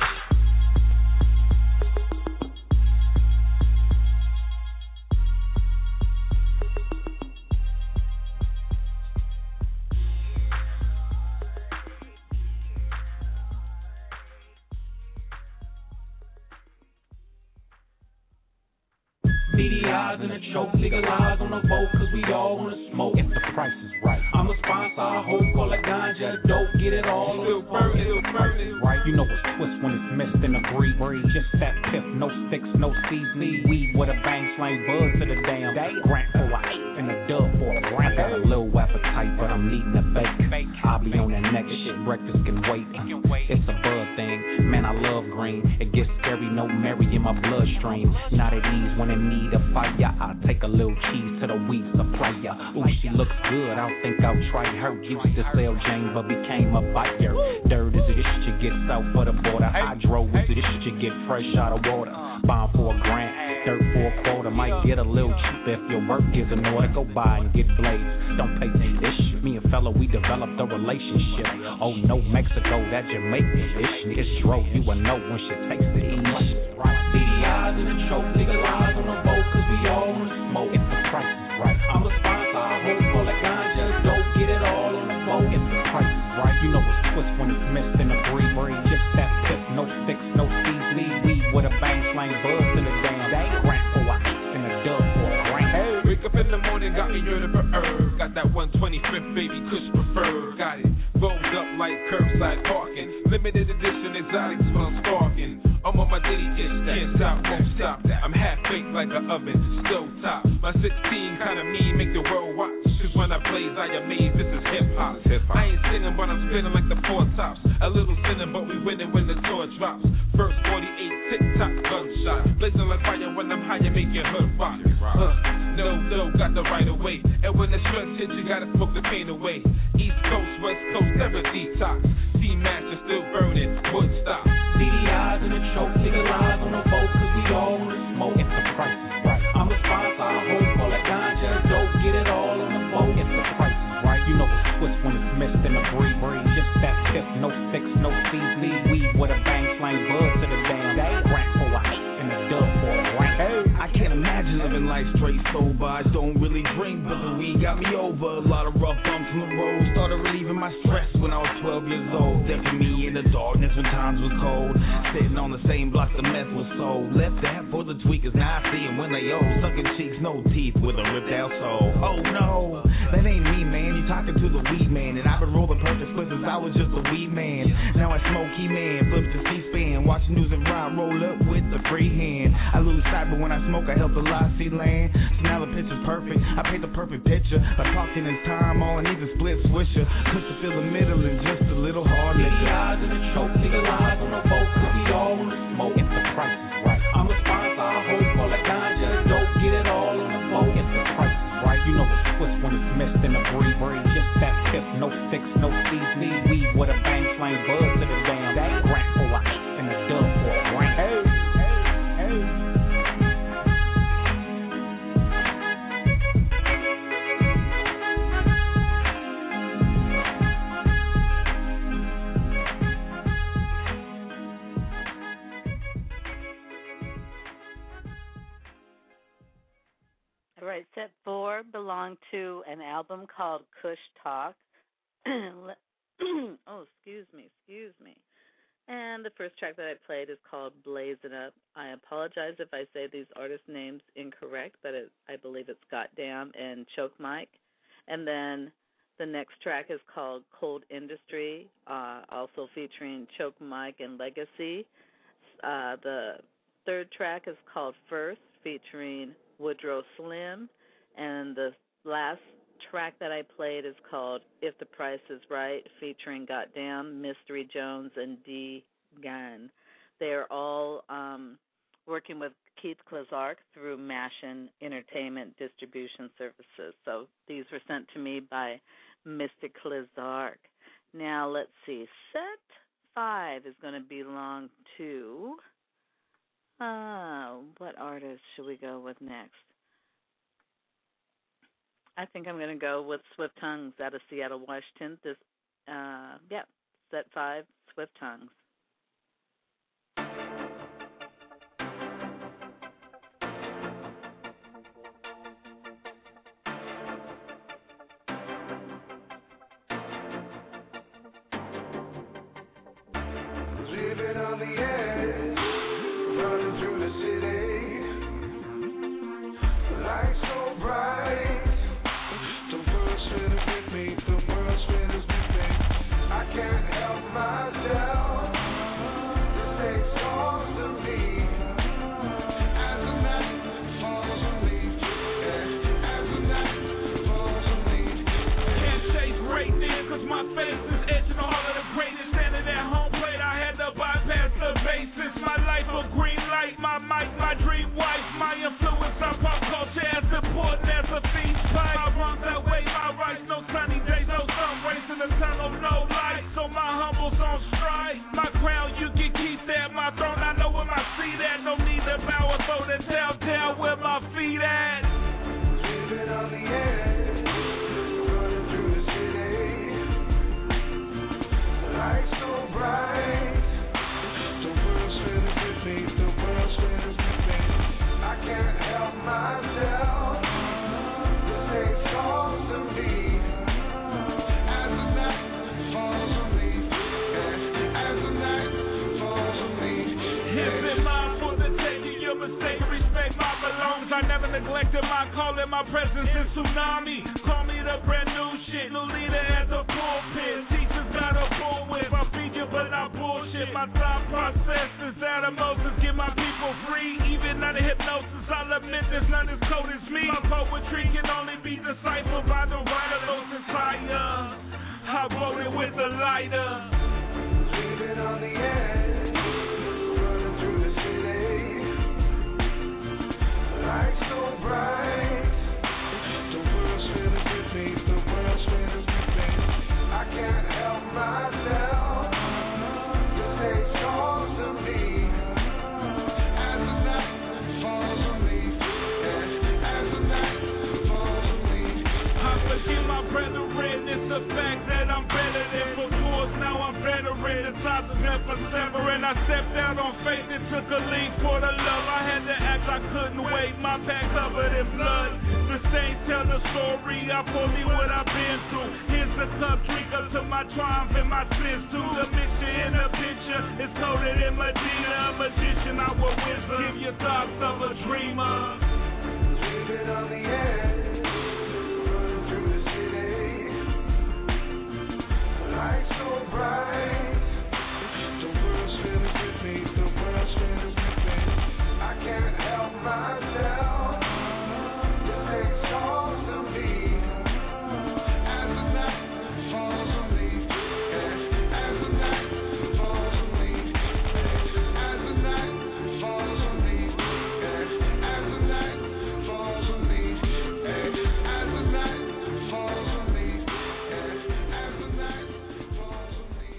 DDIs in the choke, legalize on the vote, cause we all wanna smoke if the price is right. I'm a sponsor, I hope, call it ganja, dope, get it all. Still burning, right? You know it's twist when it's missed in the breed. Just that fifth, no sticks, no seasoning. Weed with a bang, slang buzz to the damn. Grant for a eight and a dub for a grand. Got a little appetite, but I'm needing a bake. I'll be on that next shit, breakfast can wait. It's a bud thing, man, I love green. It gets scary, no Mary in my bloodstream. Not at ease when in need of fire. I'll take a little cheese to the weed supplier. Ooh, she looks good, I don't think I'll try her. Used to sell Jane, but became a buyer. Dirt is this shit you get south of the border. Hydro is this shit you get fresh out of water. Bomb for a grand, dirt for a quarter. Might get a little cheap if your work is in order. Go buy and get blades, don't pay for this shit. Me and fella, we developed a relationship. Oh no, Mexico, that Jamaican dish. It's dro, you will know when she takes the east. DDIs in the choke, legalize on the boat, cause we all wanna smoke if the price is right. I'm a sponsor, I hope, call it ganja, dope, get it all on the boat if the price is right. You know it's twist when it's missed in a breed. Just that tip, no sticks, no seasoning. Weed with a bang, slang buzz to the damn. Grant for a and a dub for a grand. Hey, wake up in the morning, got me yearning for herb. Got that 125th baby Kush preferred. Got it rolled up like curbside parking. Limited edition exotics when I'm sparking. I'm on my daily itch, can't stop, won't stop. I'm half baked like an oven, stove top. My 16 kinda mean, make the world watch. Cause when I blaze, I am made, this is hip hop. I ain't singing, but I'm spinning like the Four Tops. A little sinning, but we winning when the sword drops. First 48, tick-tock, gunshot. Blazing like fire when I'm high, you make your hood rock. No, got the right of way. And when the stress hits, you gotta smoke the pain away. East Coast, West Coast, never detox. C-Master still burning, Woodstock. DDIs in the choke, legalize on the boat, cause we all wanna smoke if the price is right. I'm a sponsor, I hope, call it ganja, dope, get it all on the boat if the price is right. You know it's twist when it's missed in a breed. Just that fifth, no sticks, no seasoning. Weed with a bang, slang buzz to the damn. Grant for a eight and a dub for a grand. I can't imagine living life straight sober. I don't really drink, but the weed got me over. A lot of rough bumps on the road. Started relieving my stress when I was 12 years old. Deafening me in the darkness when times was cold. Sitting on the same block the meth was sold. Left that for the tweakers, now I see them when they old. Sucking cheeks, no teeth with a ripped out soul. Oh no, that ain't me, man. You talking to the weed man. And I've been rolling perfect spliffs since I was just a weed man. Now I smoke man, flips to C-SPAN. Watch news and ride, roll up with the free hand. I lose sight, but when I smoke, I help the lot see land. So now the picture's perfect. I paint the perfect picture. I talked in his time, all I need is a split swisher. Push to fill the middle and just a little hard liquor. DDIs in the choke, legalize on the boat, cause we all wanna smoke if the price is right. I'm a sponsor, I hope, call it ganja, dope, get it all on the boat if the price is right. You know it's twist when it's missed in a breed. Just that fifth, no sticks, no seasoning. Weed with a bang, slang buzz to the damn. Grant for a eight and a dub for a grand. All right, set 4 belonged to an album called Kush Talk. Oh, excuse me. And the first track that I played is called Blazing Up. I apologize if I say these artist names incorrect, but I believe it's Got Down and Choke Mike. And then the next track is called Cold Industry, also featuring Choke Mike and Legacy. The third track is called First, featuring Woodrow Slim. And the last track that I played is called If the Price is Right, featuring Got Down, Mystery Jones, and D. Gunn. They're all working with Keith Klazark through Mashin Entertainment Distribution Services. So these were sent to me by Mr. Klazark. Now let's see. Set 5 is going to belong to what artist should we go with next? I think I'm going to go with Swift Tongues out of Seattle, Washington. Set 5, Swift Tongues. Living on the edge, running through the city, lights so bright. The world's spinning with me, the world's spinning with me. I can't help myself. This takes all to me. As the night falls on me, as the night falls on me. Can't chase greatness, cause my face is etching all of the greatness. Standing at home plate, I had to bypass the basis. My life a green light, my mic, my dream wife. My influence on pop culture as important as a feast pipe. My wrongs outweigh my rights, no sunny days, no sun rays in the tunnel, no light. So my humble's on strike. My crown, you can keep that. My throne, I know where my seat at. No need to bow or throw the towel down where my feet at. Living on the edge, running through the city, lights so bright. The world's spinning with me, the world's spinning with me. I can't help myself. This takes all to me. As the night falls on me, as the night falls on me. If it mine for the taking, your mistake, respect my belongs. I never neglected my calling, my presence is tsunami. Call me the brand new shit, new leader at the pulpit. Teachers got a bull whip, I feed you but not bullshit. My thought process is out of Moses, get my people free. Even under hypnosis, I'll admit there's none as cold as me. My poetry can only be deciphered by the writer, those desires. I wrote it with a lighter. Living on the edge, running through the city, lights so bright. The world's spinning with me, the world's spinning with me. I can't help myself. This takes all to me. As the night falls on me, as the night falls on me. I forgive my brethren, it's the fact that I'm better than before. Now I'm veteran, the times is never severing. I stepped out on faith and took a leap for the love. I had to act, I couldn't wait. My back covered in blood. The saints tell the story, I for me what I've been through. Here's the cup, drink up to my triumph and my sins too. The mixture in the picture is coated in Medina. A magician, I will whisper. Give your thoughts of a dreamer. Living on the edge, running through the city, lights so bright. The world's spinning with me, the world's spinning with me. I can't help myself. This takes all to me. As the night falls on me, as the night falls on me, as the night falls on me, as the night falls on me, as the night falls on me, as the night falls on me.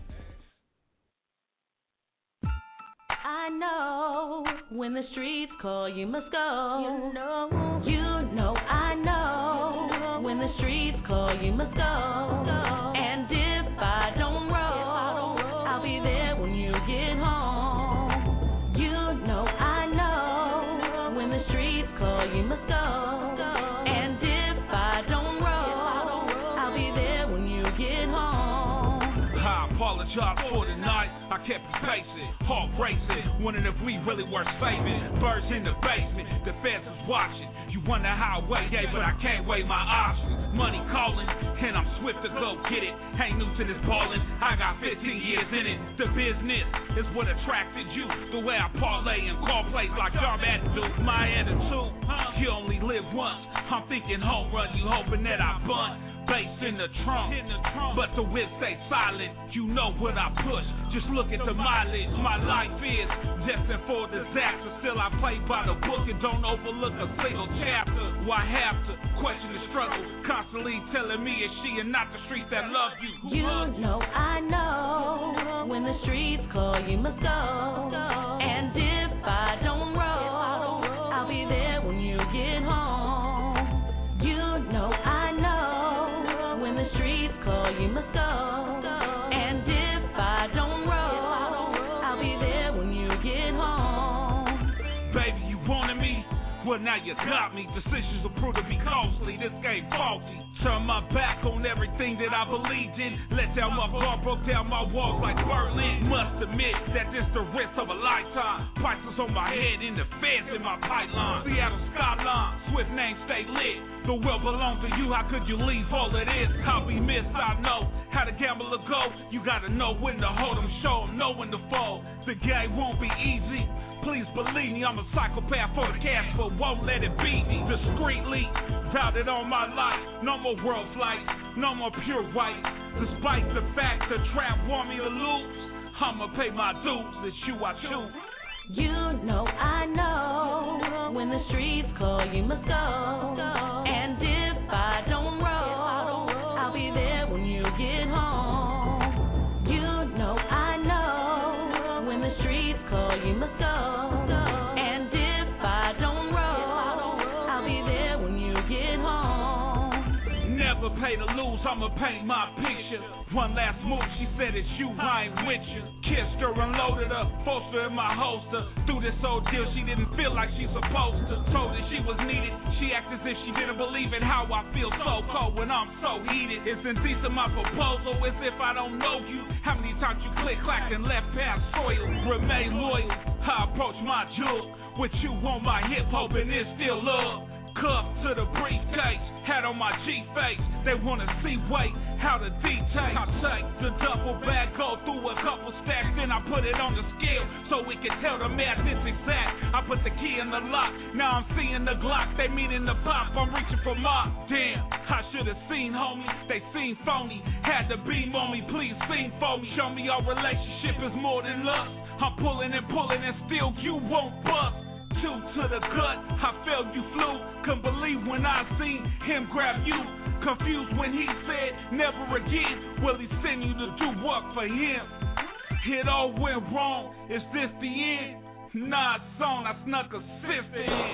I know when the streets call, you must go. I know when the streets call, you must go. And if I don't roll, I'll be there when you get home. I know when the streets call, you must go. And if I don't roll, I'll be there when you get home. I apologize for the night. I kept us pacing, heart racing, wondering if we really worth saving. Birds in the basement, the feds is watching. You wonder how I weigh, yeah, but I can't weigh my options. Money calling, and I'm swift to go get it. Ain't new to this ballin', I got 15 years in it. The business is what attracted you. The way I parlay and call plays like y'all had to do. My attitude, you only live once. I'm thinking home run, you hoping that I bunt. Bass in the trunk, but the whip stay silent. You know what I push, just look at the mileage. My life is destined for disaster. Still I play by the book and don't overlook a single chapter. Why have to question the struggle? Constantly telling me it's she and not the streets that love you. You know I know when the streets call you must go. And if I don't roll, I'll be there when you get home. You know I know when the streets call you must go. And if I don't roll, I'll be there when you get home. Baby, you wanted me? Well, now you got me. Decisions will prove to be costly. This game faulty. Turn my back on everything that I believed in. Let down my guard, broke down my walls like Berlin. Must admit that this the risk of a lifetime. Prices on my head and the feds in my pipeline. Seattle skyline, Swift name stay lit. The world belongs to you, how could you leave all of this? I'll be missed, I know how to gamble or go. You gotta know when to hold 'em, show 'em, know when to fold. The game won't be easy. Please believe me, I'm a psychopath for the cash, but won't let it beat me. Discreetly, doubted all my life. No more world flights, no more pure white. Despite the fact the trap want me to lose, I'ma pay my dues, it's you I choose. You know I know when the streets call you must go. And if I don't roll, I'll be there when you get home. You know I know when the streets call you must go. And if I don't roll, I'll be there when you get home. Never pay to lose, I'ma paint my picture. One last move, she said it's you, I ain't with you. Kissed her, unloaded her, forced her in my holster. Through this whole deal, she didn't feel like she supposed to. Told her she was needed, she acted as if she didn't believe in how I feel so cold when I'm so heated. It's indecent, my proposal, as if I don't know you. How many times you click, clack, and left past soil? Remain loyal, I approach my jug. With you on my hip, hoping it's still love. Cuff to the briefcase, hat on my G-face. They wanna see weight, how the details. I take the double bag, go through a couple stacks, then I put it on the scale so we can tell the math is exact. I put the key in the lock, now I'm seeing the Glock. They mean in the pop, I'm reaching for my damn. I should've seen homie, they seen phony. Had to beam on me, please sing for me. Show me our relationship is more than lust. I'm pulling and still you won't bust. Two to the gut, I felt you flew. Couldn't believe when I seen him grab you. Confused when he said never again. Will he send you to do work for him? It all went wrong, is this the end? Nah, it's on, I snuck a sister in.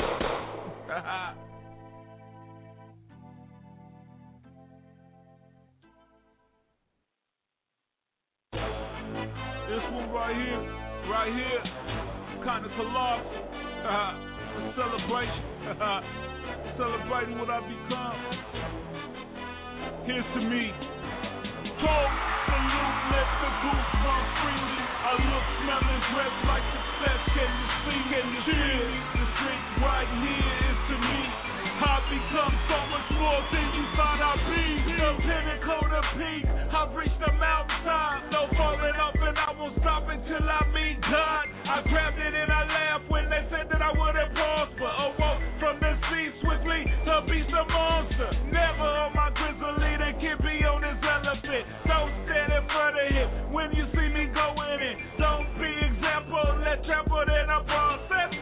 This one right here, kinda colossal. A celebration, celebrating what I become. Here's to me. Cold salute, let the boots run freely. I look, smell, and dress like success. Can you see? Can you feel me? The streets right here is to me. I become so much more than you thought I'd be. The pinnacle, the peak. I've reached the mountaintop. No falling up, and I won't stop until I meet God. I grabbed it and I laughed when they said that I wouldn't prosper. Awoke from the sea swiftly, the beast a monster. Never on my grizzly, they can't be on this elephant. Don't stand in front of him when you see me going in. Don't be example, let trample then I process.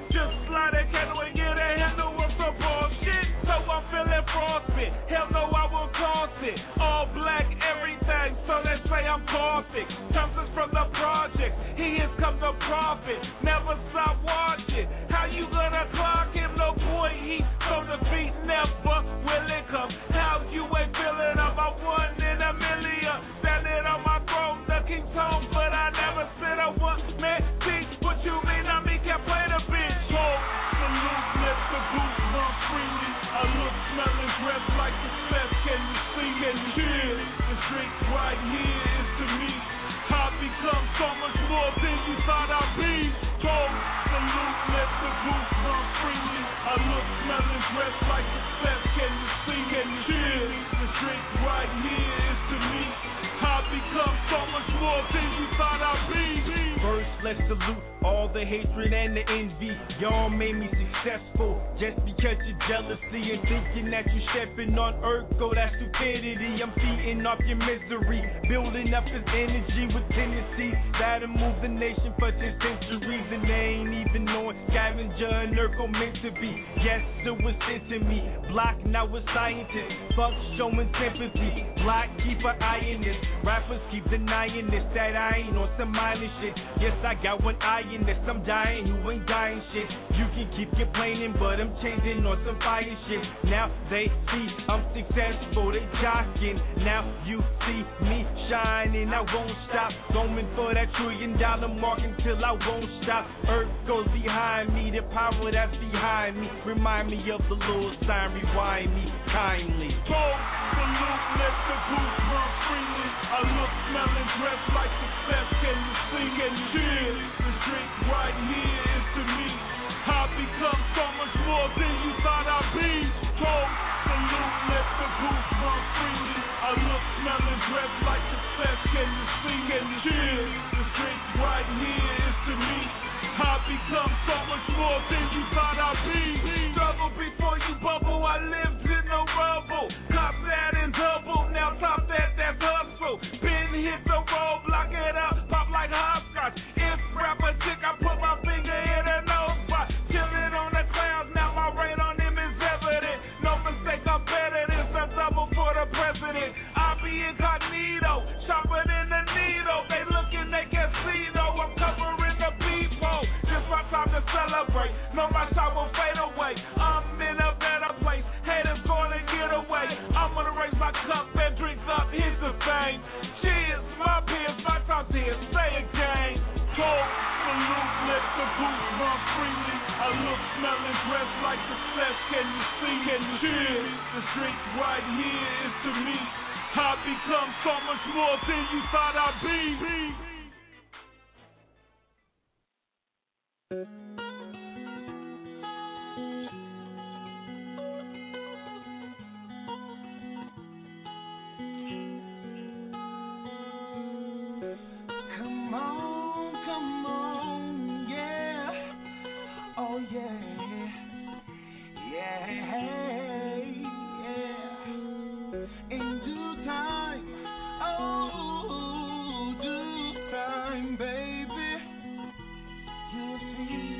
booth run freely. I look, smell, and dress like success. Can you see? Can you hear? The drink right here is to me. I become so much more than you thought I'd be. First, let's salute all the hatred and the envy. Y'all made me successful just because you're jealousy and thinking that you're stepping on earth. Go, that's stupidity. I'm feeding off your misery, building up this energy with tendencies that'll move the nation for 10 centuries. And they ain't even knowing scavenger and Urkel meant to be. Yes, it was sent to me. Block now with scientists. Fuck showing sympathy. Block, keep an eye in this. Rappers keep denying this, that I ain't on some minor shit. Yes, I got one eye in this. I'm dying, you ain't dying shit. You can keep complaining, but I'm changing on some fire shit. Now they see I'm successful, they jocking. Now you see me shining. I won't stop going for that $1 trillion mark until I won't stop. Earth goes behind me, the power that's behind me. Remind me of the little sign, rewind me kindly. Salute, let the booth run freely. I look, smell, and dress like success. Can you see? Can you hear? The drink right here is to me. I become so much more than you thought I'd be. Salute, let the booth run freely. I look, smell, and dress like success. Can you see? Can you hear? The drink right here is to me. I become so much more than you thought I'd be. Struggle before you bubble. I lived in the rubble. Cop that and double. Now top that, that's hustle. Been hit the road, block it up, pop like hopscotch. If rapper chick, I put my finger in her nose spot. Chillin' on the clouds, now my rain on them is evident. No mistake, I'm better than some double for the president. I be incognito, sharper than the needle. They looking, they can see though. I'm covering the people. Just my time to celebrate. No, my shot will fade away. I'm in a better place. Haters gonna get away. I'm gonna raise my cup and drink up. Here's the thing. Cheers, my peers, my top tiers. Say again. Talk, salute, let the booth run freely. I look, smell, and dress like success. Can you see? Can you hear? The drink right here is to me. I become so much more than you thought I'd be. Come on, yeah. Oh yeah, yeah. In due time, oh, due time, baby. You'll see,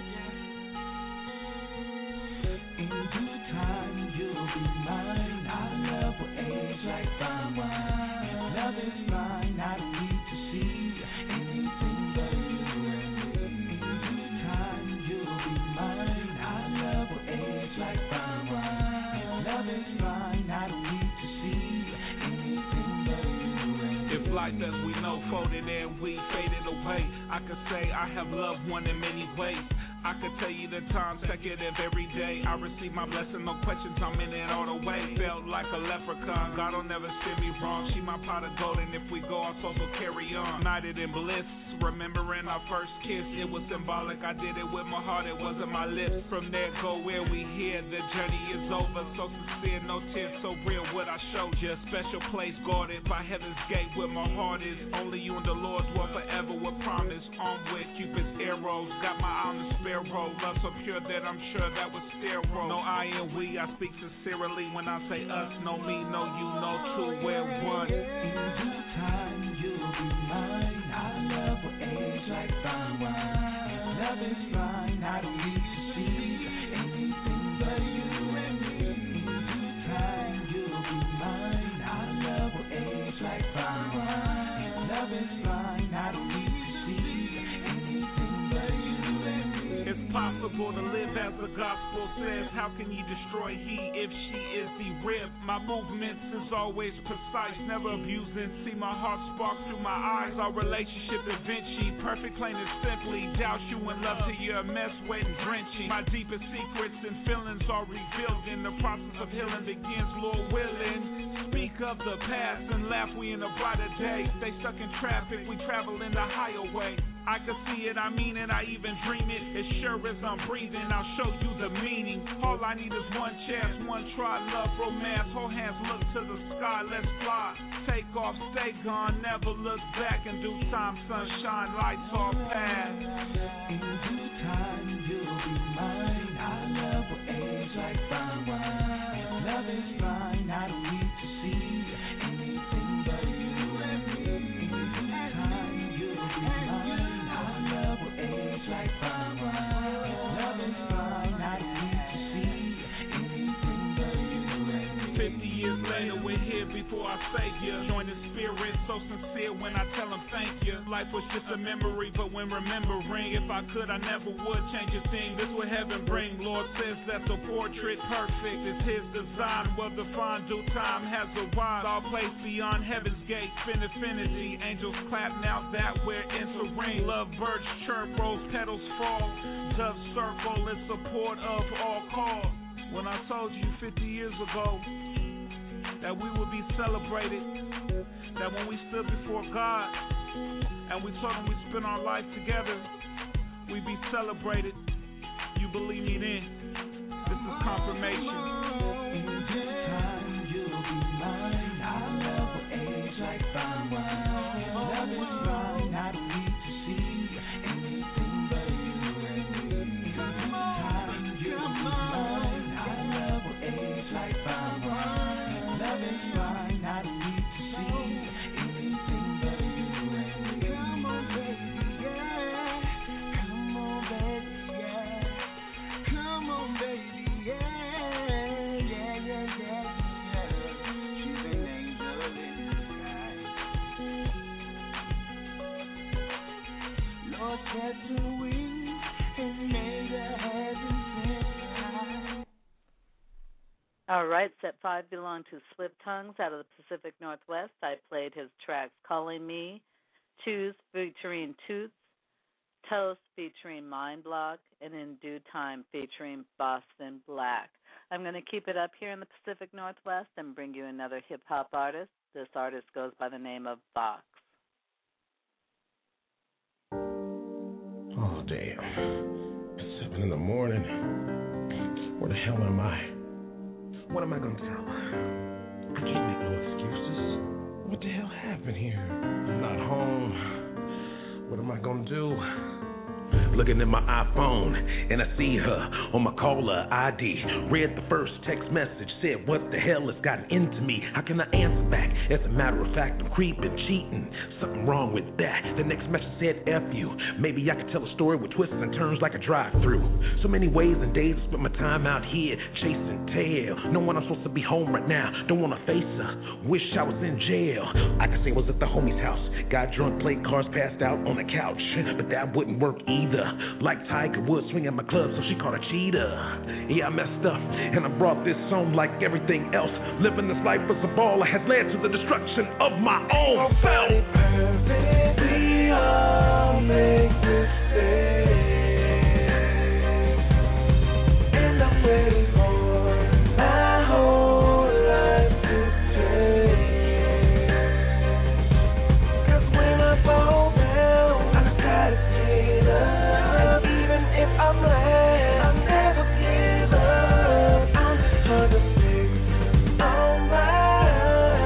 in due time, you'll be mine. Our love will age like fine wine. Love is mine, I don't need to see anything but you and me. In due time, you'll be mine. Our love will age like fine wine. Love is mine, I don't need to see anything but you and me. If life as we know folded and we faded away, I could say I have loved one in many ways. I could tell you the time, consecutive every day. I receive my blessing, no questions, I'm in it all the way. Felt like a leprechaun, God will never steer me wrong. She my pot of gold, and if we go, our souls will carry on. United in bliss, remembering our first kiss. It was symbolic, I did it with my heart, it wasn't my lips. From there, go where we here, the journey is over. So sincere, no tears, so real what I showed you. Special place guarded by heaven's gate where my heart is. Only you and the Lord dwell forever with promise. On with Cupid's arrows, got my eye on the sparrow. Love so pure that I'm sure that was sterile. No I and we, I speak sincerely when I say us. No me, no you, no two, we're one. In due time, you'll be mine. Our love will age like fine wine. Love is mine, I don't need to see anything but you and me. In due time, you'll be mine. Our love will age like fine wine. Love is mine, I don't need to see anything but you and me. It's possible to live as the gospel says. How can you destroy he if she is the rib? My movements is always precise, never abusing. See my heart spark through my eyes. Our relationship is Vinci, perfect, plain and simply. Doubt you in love till you're a mess, wet and drenching. My deepest secrets and feelings are revealed in the process of healing begins, Lord willing. Speak of the past and laugh, we in a brighter day. Stay stuck in traffic, we travel in the higher way. I can see it, I mean it, I even dream it. As sure as I'm breathing, I'll show you the meaning. All I need is one chance, one try, love, romance. Hold hands, look to the sky, let's fly. Take off, stay gone, never look back. In due time, sunshine, lights all pass. In due time, you'll be mine. Our love will age like fine wine. Love is fine, I don't need to see anything but you and me. In due time, you'll be mine. Our love will age like fine wine. Love is fine, I don't need to see anything but you and me. 50 years later, we're here before our Savior. Join the spirit, so sincere when I tell him thank you. Life was just a memory, but when remembering, if I could, I never would change a thing. This what heaven bring. Lord says that the portrait perfect is his design. Well, defined due time has arrived. All placed beyond heaven's gate, fin infinity. Angels clap now that we're entering. Love birds chirp, rose petals fall. Doves circle in support of all calls. When I told you 50 years ago that we would be celebrated, that when we stood before God and we told him we'd spend our life together, we'd be celebrated. You believe me then? This is confirmation. In due time, you'll be mine. Our love will age like fine wine. Love is fine, I don't need to see anything but you and me. In due time, you'll be mine. Our love will age like fine wine. Love is fine, I don't need to see anything but you and me. Come on, baby, yeah. Come on, baby, yeah. Come on, baby, yeah. Yeah, yeah, yeah, yeah. She's an angel in disguise. Lord kept her wings and made her heaven sent high. All right, set 5 belonged to Swift Tongues out of the Pacific Northwest. I played his tracks Calling Me, Choose featuring Toots, Toast featuring Mind Block, and In Due Time featuring Boston Black. I'm going to keep it up here in the Pacific Northwest and bring you another hip-hop artist. This artist goes by the name of Vox. Oh, damn. It's 7 in the morning. Where the hell am I? What am I going to tell her? I can't make no excuses. What the hell happened here? I'm not home. What am I going to do? Looking at my iPhone, and I see her on my caller ID. Read the first text message, said, what the hell has gotten into me? How can I answer back? As a matter of fact, I'm creeping, cheating. Something wrong with that. The next message said, F you. Maybe I could tell a story with twists and turns like a drive-through. So many ways and days I spent my time out here chasing tail. Knowing I'm supposed to be home right now. Don't want to face her. Wish I was in jail. I could say I was at the homie's house. Got drunk, played cards, passed out on the couch. But that wouldn't work either. Like Tiger Woods swinging my club, so she caught a cheetah. Yeah, I messed up, and I brought this on like everything else. Living this life as a baller has led to the destruction of my own self. We all make mistakes, and I'm waiting for my whole life to change. 'Cause when I fall down, I try to get up. If I'm late, I'll never give up. I'm just trying to fix all my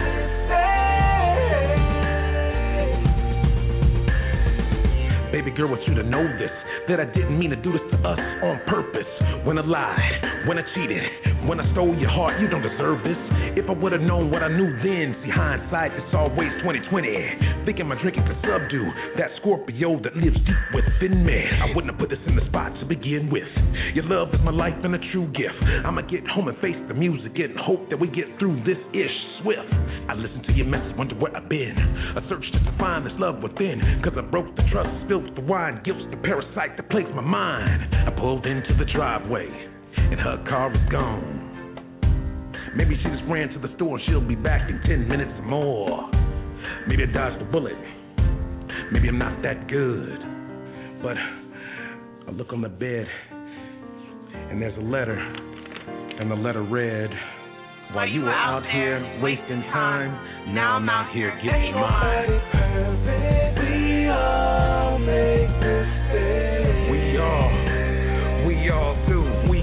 mistakes. Baby girl, want you to know this, that I didn't mean to do this to us on purpose. When I lied, when I cheated, when I stole your heart, you don't deserve this. If I would've known what I knew then, see hindsight, it's always 20/20. Thinking my drinking could subdue that Scorpio that lives deep within me. I wouldn't have put this in the spot to begin with. Your love is my life and a true gift. I'ma get home and face the music and hope that we get through this ish swift. I listen to your message, wonder where I've been. I searched just to find this love within. 'Cause I broke the trust, spilled the wine, guilt's the parasite that plagues my mind. I pulled into the driveway and her car was gone. Maybe she just ran to the store and she'll be back in 10 minutes or more. Maybe I dodged a bullet. Maybe I'm not that good. But I look on the bed and there's a letter. And the letter read, while you were out here wasting time, now I'm out here getting mine. We all make mistakes. We all do.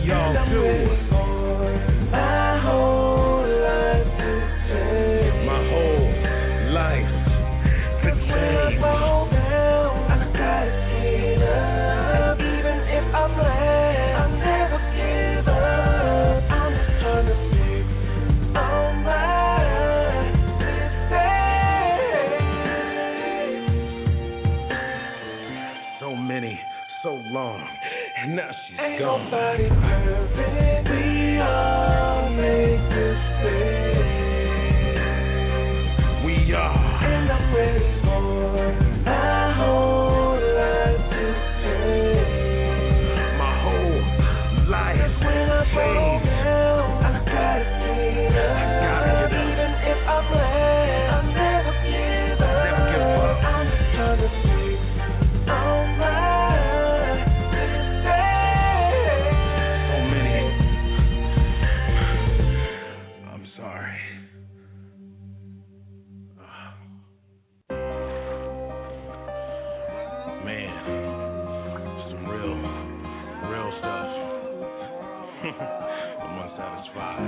My whole life to change. My whole life to change. When I fall down, I gotta get up. Even if I'm late, I'll never give up. I'm just trying to fix all my mistakes. So many, so long, and now she's Ain't gone. nobody perfect. We all make mistakes. We are. And I'm ready for my whole life to change. My whole life When I fall changed. down, I gotta get up. Even if I'm late, I'll never give up. Never give up. I'm just trying to fix all my mistakes. So many. I'm sorry. Man, some real stuff. I'm unsatisfied.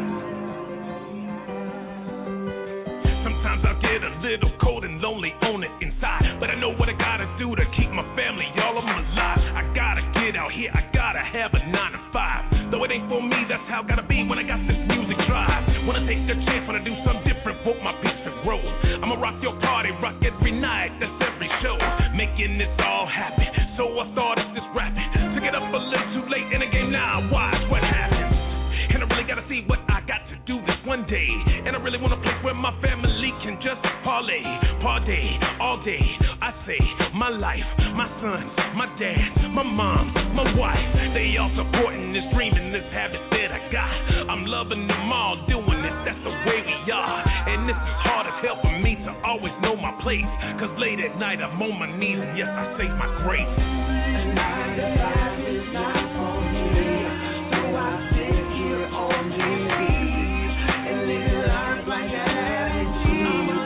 Sometimes I get a little cold and lonely on the inside, but I know what I gotta do to keep my family, all of them alive. I gotta get out here, I gotta have a 9 to 5. Though it ain't for me, that's how I gotta be when I got this music drive. Wanna take a chance, wanna do something different, want my peace to grow. I'ma rock your party, rock every night, that's every show. Making this all happen, so I started this rapping. Took it up a little too late in the game, now watch what happens. And I really gotta see what I got to do this one day. And I really want a place where my family can just party all day. I say my life, my sons, my dad, my mom, my wife, they all supporting this dream and this habit that I got. I'm loving them all, doing it, that's the way we are. And this is hard as hell for me to always know my place. Cause late at night I'm on my knees and yes, I say my grace. And 9 to 5 is not for me, so I sit here on these beats and live life like I have it cheap.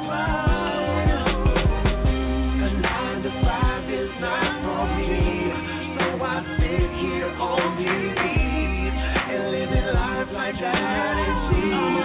And 9 to 5 is not for me, so I sit here on these beats and live life like I have it cheap.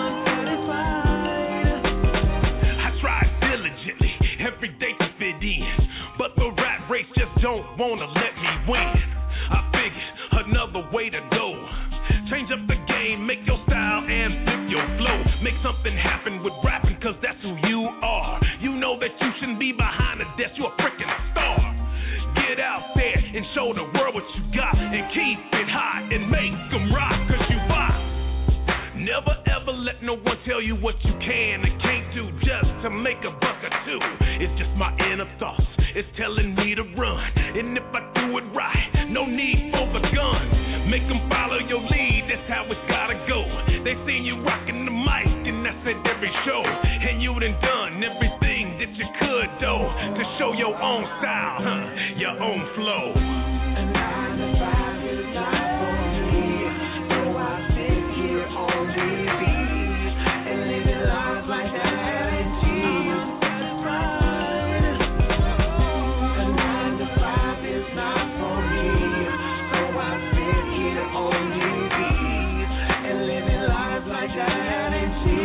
I tried diligently every day to fit in, but the rat race just don't wanna let me win. I figured another way to go. Change up the game, make your style and flip your flow. Make something happen with rapping, cause that's who you are. You know that you shouldn't be behind the desk, you a freaking star. Get out there and show the world what you got, and keep it high and make them rock, cause you vibe. Never ever let no one tell you what you can and can't do just to make a buck or two. It's just my inner thoughts, it's telling me to run. And if I do it right, no need for the gun. Make them follow your lead, that's how it's gotta go. They seen you rocking the mic and that's at every show. And you done everything that you could though, to show your own style, your own flow. And 9 to 5 is not for me, so I sit here on these beats and live it life like I have it cheap. And 9 to 5 is not for me, so I sit here on these beats and live it life like I have it cheap.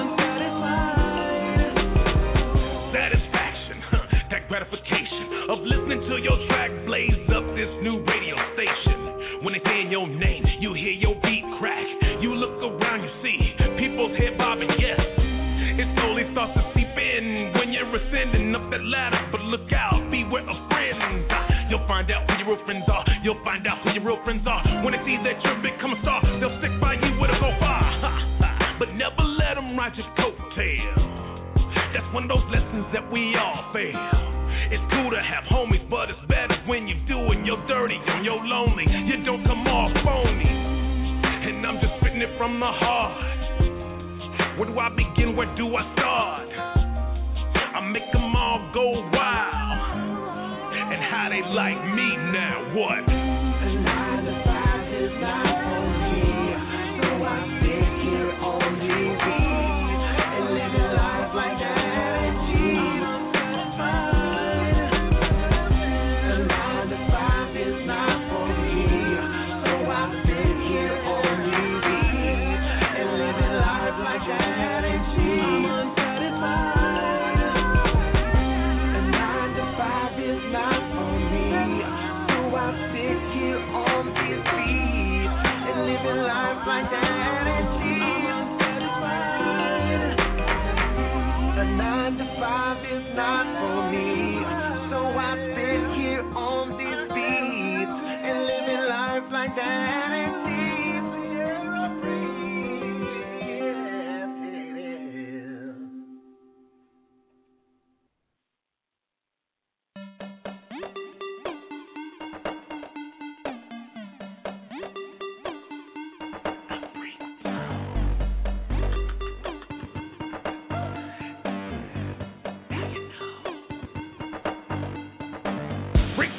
Satisfaction, that gratification of listening to your track blaze up this new radio station. When they say your name, you hear your beat crack. You look around, you see people's head bobbing, yes. It slowly starts to seep in when you're ascending up that ladder. But look out, beware of friends. You'll find out who your real friends are. You'll find out who your real friends are. When they see that you're become a star, they'll stick by you with a go far. But never let them ride your coattail. That's one of those lessons that we all fail. It's cool to have homies, but it's better when you're doing your dirty, when you're lonely. You don't come off phony. And I'm just spitting it from the heart. Where do I begin? Where do I start? I make them all go wild. And how they like me now, what? And 9 to 5 is not for me, so I sit here on these beats and live a life like I have it cheap.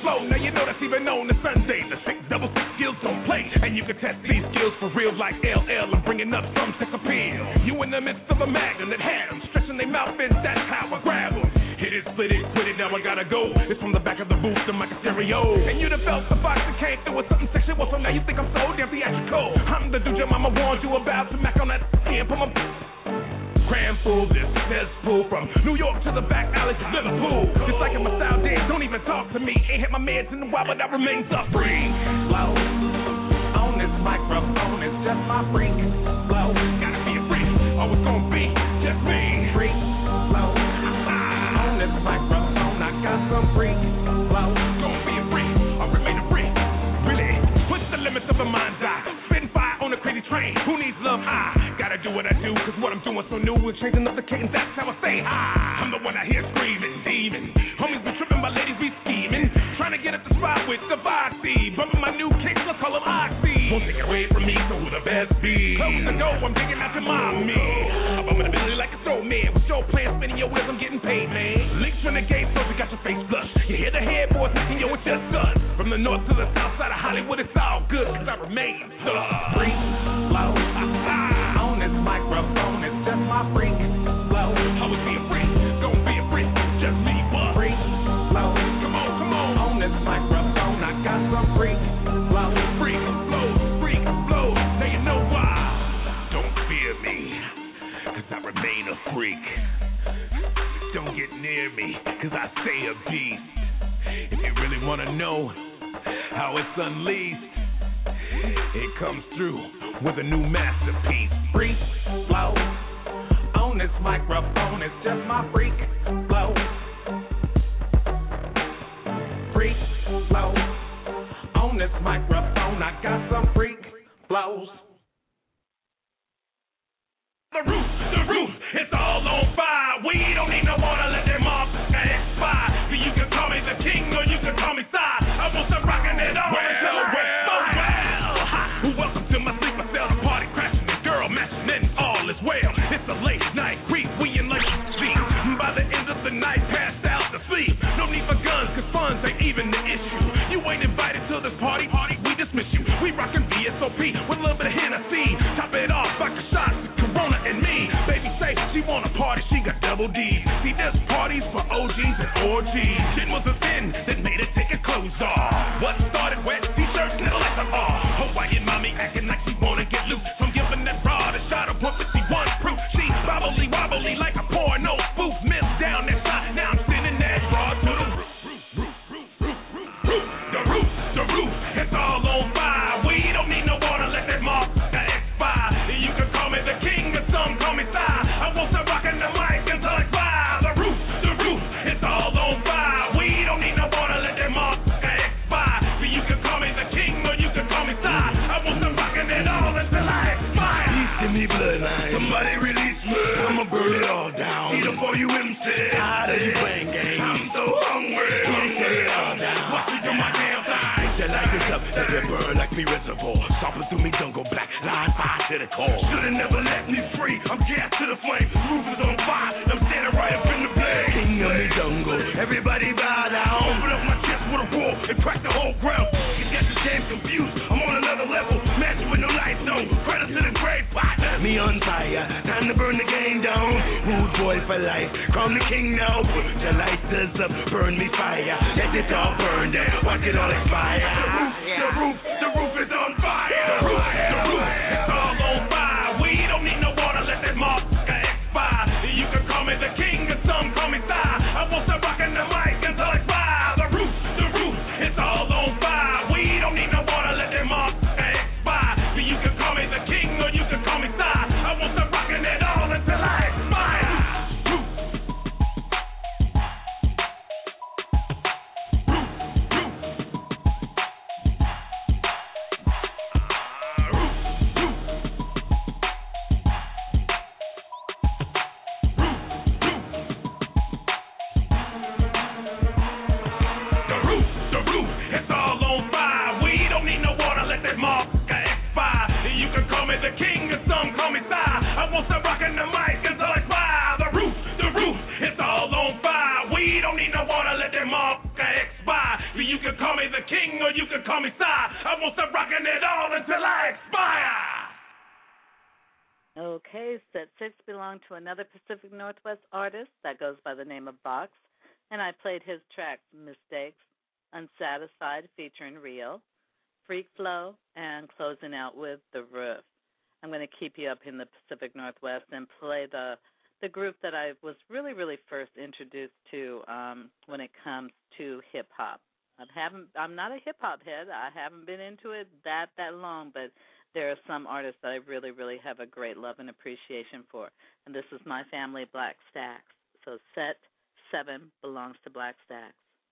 flow. Now you know that's even known as Sunday. The 666 skills don't play, and you can test these skills for real like LL. I'm bringing up some sex appeal. You in the midst of a magnum that had them stretching their mouth and that's how I grab them. Hit it, split it, quit it, now I gotta go. It's from the back of the booth to my stereo. And you done felt the box that came through with something sexual, so now you think I'm so damn theatrical. I'm the dude your mama warned you about to mac on that skin, put my cram full, this cesspool from New York to the back alley to Liverpool. Just like in my style dance, don't even talk to me. Ain't hit my meds in a while, but I remain so free. Flow on this microphone, it's just my freak. Flow, gotta be a freak, always gonna be just me. Freak, flow on this microphone, I got some freak. Flow, gonna be a freak, I'll remain a freak. Really, push the limits of the mind's eye. Spitting fire on a crazy train. Who needs love? I gotta do what I do, cause what I'm doing so new. We're changing up the cadence, that's how I say hi. I'm the one out here screaming, demon. Homies be tripping, my ladies be scheming. Trying to get at the spot with the Foxy. Bumping my new kicks, let's call them Oxy. Won't take it away from me, so who the best be? Close the door, I'm digging out your mommy. I'm bumping the Billy like a throw man. With your plan, spinning your wheels, I'm getting paid, man. Links from the gate, so we got your face flush. You hear the headboard knocking, yo, it's just us. From the north to the south side of Hollywood, it's all good, cause I remain free. Flow, on this microphone, it's just my freak. Flow, always be a freak, don't be a freak, just me, what? Freak, flow, come on, on this microphone, I got some freak. Flow, freak, flow, now you know why. Don't fear me, cause I remain a freak. Don't get near me, cause I stay a beast. If you really wanna know how it's unleashed, it comes through with a new masterpiece. Freak, flow, on this microphone, it's just my freak, flow. Freak, flow, on this microphone, I got some freak flows. The roof, it's all on fire. We don't need no water, let them off expire. So you can call me the king or you can call me side. I want some rockin' it all until welcome to my sleeper cell, the party crashing, the girl mashing and all is well. It's a late night creep, we in like sleep. By the end of the night, passed out to sleep. No need for guns, cause funds ain't even the issue. You ain't invited to this party, we dismiss you. We rockin' VSOP with a little bit of Hennessy. Top it off like a shot with Corona and me. Baby say she wanna party, she got double D. See, there's parties for OGs and orgies. Shit was a sin that made her take her clothes off. What started wet t-shirts, now like the off. Hawaiian mommy acting like she wanna get loose. So I'm giving that broad a shot of what she wants proof. She's wobbly like a porno spoof. Missed down that shot, now I'm sending that broad to the roof. The roof, it's all on fire. We don't need no water, let that moth expire. You can call me the king or some call me sire. I won't stop rocking the mic until I fire. The roof, it's all on fire. We don't need no water, let that moth expire. You can call me the king or you can call me sire. I won't stop rocking it all until I expire. Please give me bloodline. Somebody release me. I'ma burn it all down. Eat up all you MC. Tired of you playing games. I'm so hungry. I'ma get it all down. Watch me do my damn thing. Your light is up, let it burn like me reservoir. Stomping through me, don't go black, line fire to the core. Should've never let me free, I'm gas to the flame. The roof is on fire, I'm standing right up in the blaze. King of the jungle, everybody bow down. Open up my chest with a roar and crack the whole ground. You got the damn confused, I'm on another level. Match with no lights on, credit to the great pot. Me on fire, time to burn the game down. Rude boy for life, crown the king now. Put your lighters up, burn me fire. Let it all burn down, watch it all expire. The roof is on fire. The roof, it's all on fire. We don't need no water, let that moth expire. You can call me the king or some call me sire. I won't stop rocking the mic until I fire. The roof, it's all on fire. We don't need no water, let that moth expire. You can call me the king or you can call me sire. I won't stop rocking it all until I expire. I rocking it all until I expire. Okay, set 6 belonged to another Pacific Northwest artist that goes by the name of Box, and I played his tracks Mistakes, Unsatisfied featuring Rio, Freak Flow, and closing out with The Roof. I'm going to keep you up in the Pacific Northwest and play the group that I was really, really first introduced to when it comes to hip-hop. I'm not a hip-hop head. I haven't been into it that long, but there are some artists that I really, really have a great love and appreciation for. And this is my family, Black Stacks. So set 7 belongs to Black Stacks.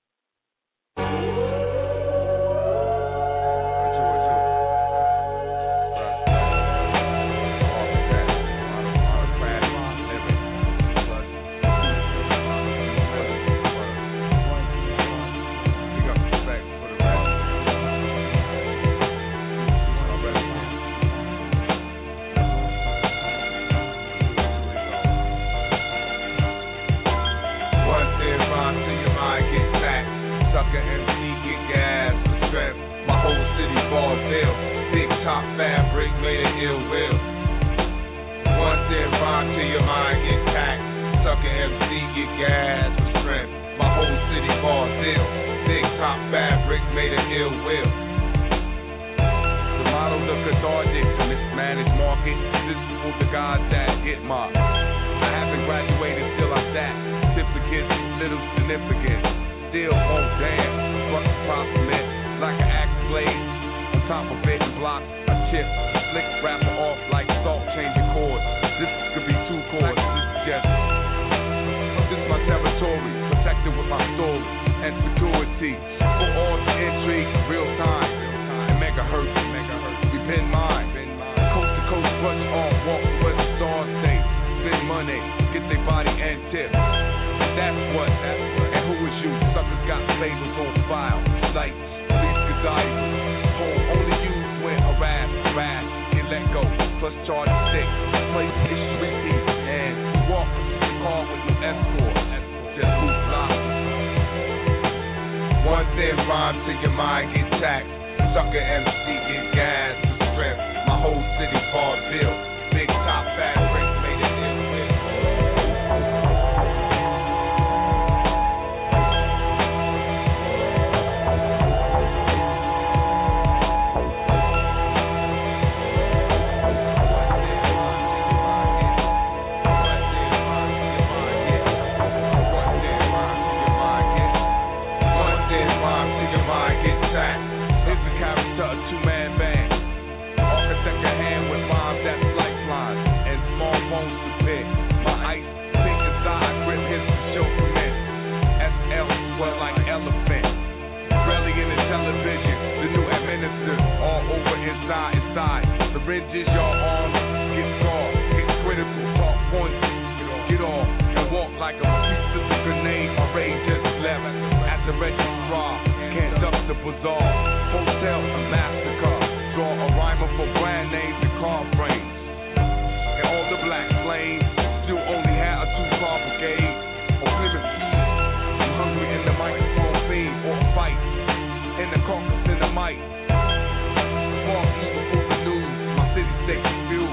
Fabric made it ill will. Once it rhyme to your mind get taxed. Sucker MC get gas for strength. My whole city falls ill. Big top fabric made it ill will. The models of cathartic, the mismanaged market. This is for the guys that get mocked. I haven't graduated, still I'm that. Certificates, little significant. Still won't dance. Fuck the compliment like an axe blade. On top of it and block. Chip, slick rapper off like salt, changing chords. This could be 2 chords. This is just my territory, protected with my story and security. For all the intrigue, real time, and megahertz. We been mine, coast to coast, brush off, walk where the stars stay. Spend money, get their body and tip. That's what. And who is you? Suckers got labels on file, sites, police desires. Home only used when a rap, get let go, plus charge 6. Place issue repeat, and you walk the car with no escort. Just move lock. Once it rhyme till your mind get taxed. Sucker MC get gas for strength. My whole city falls ill. Big top fabric made it ill with. Syringes, your arms get scarred, get critical, talk points, get off, and walk like a piece of the grenade. My rage just left at the registrar, can't duck the bazaar. Hotel, a mastercard, draw a rhymer for brand names and car frames. And all the black flames, still only had a 2-car brigade. Or Plymouth Keys, I'm hungry in the microphone theme, or a fight, in the caucus in the mic. Walk even for the news. Take the view.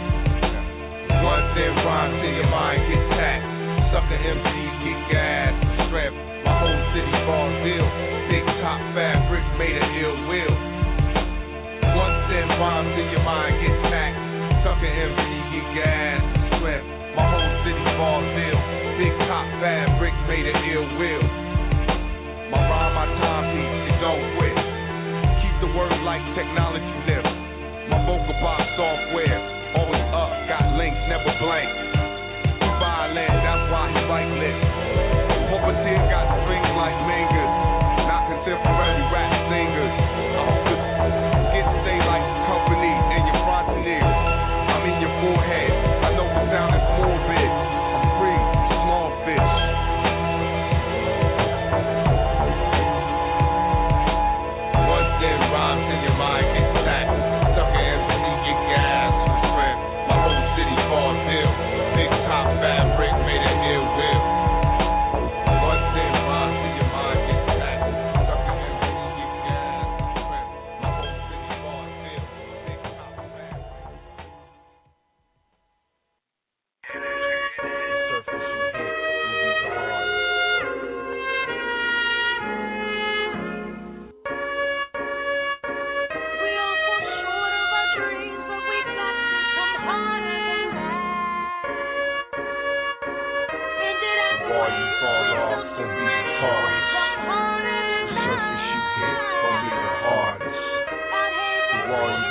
Once it rhyme till your mind get taxed. Sucker MCs get gas for strength. My whole city falls ill. Big top fabric made it ill will. Once it rhyme till your mind get taxed. Sucker MC get gas for strength. My whole city falls ill. Big top fabric made it ill will. My rhyme, my timepiece, it don't quit. Keep the word like technology lives. My vocal box software, always up, got links, never blank. Too violent, that's why he like lit. Puppeteer got strings like mingers, not contemporary rap singers. I hope to get stay like company in your frontier. I'm in your forehead, I know the sound is morbid. I'm free, small fish. Once then rhymes in your mind get stacked. Sucker MC get gas for strength. My whole city falls ill.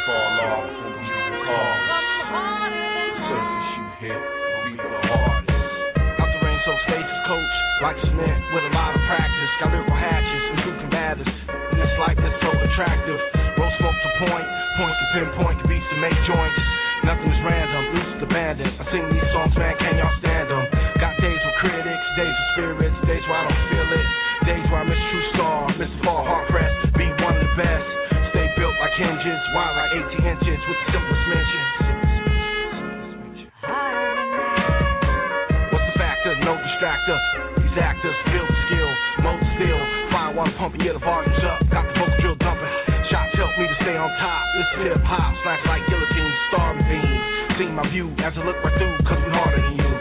fall off will be the cause. The surface you hit will be the hardest. Out the range, so stages coach, like cement with a lot of practice. Got lyrical hatches and two combatants. And this life is so attractive. Roll smoke to point to pinpoint, the beats to make joints. Nothing is random, loose abandoned. I sing these songs, man, can y'all stand them? Got days with critics, days with spirits, days where I don't feel it. Days where I miss True Star, miss the fall hard press, be one of the best. Stay built like hinges, wide like 18 inches with the simplest mentions. What's the factor? No distractor. These actors build skill, mold still. Fire one pumping, yeah, the volume's up. Got the vocal drill dumping. Shots help me to stay on top. This is hip hop, slash like guillotine, starving beam. See my view as I look right through, cause we harder than you.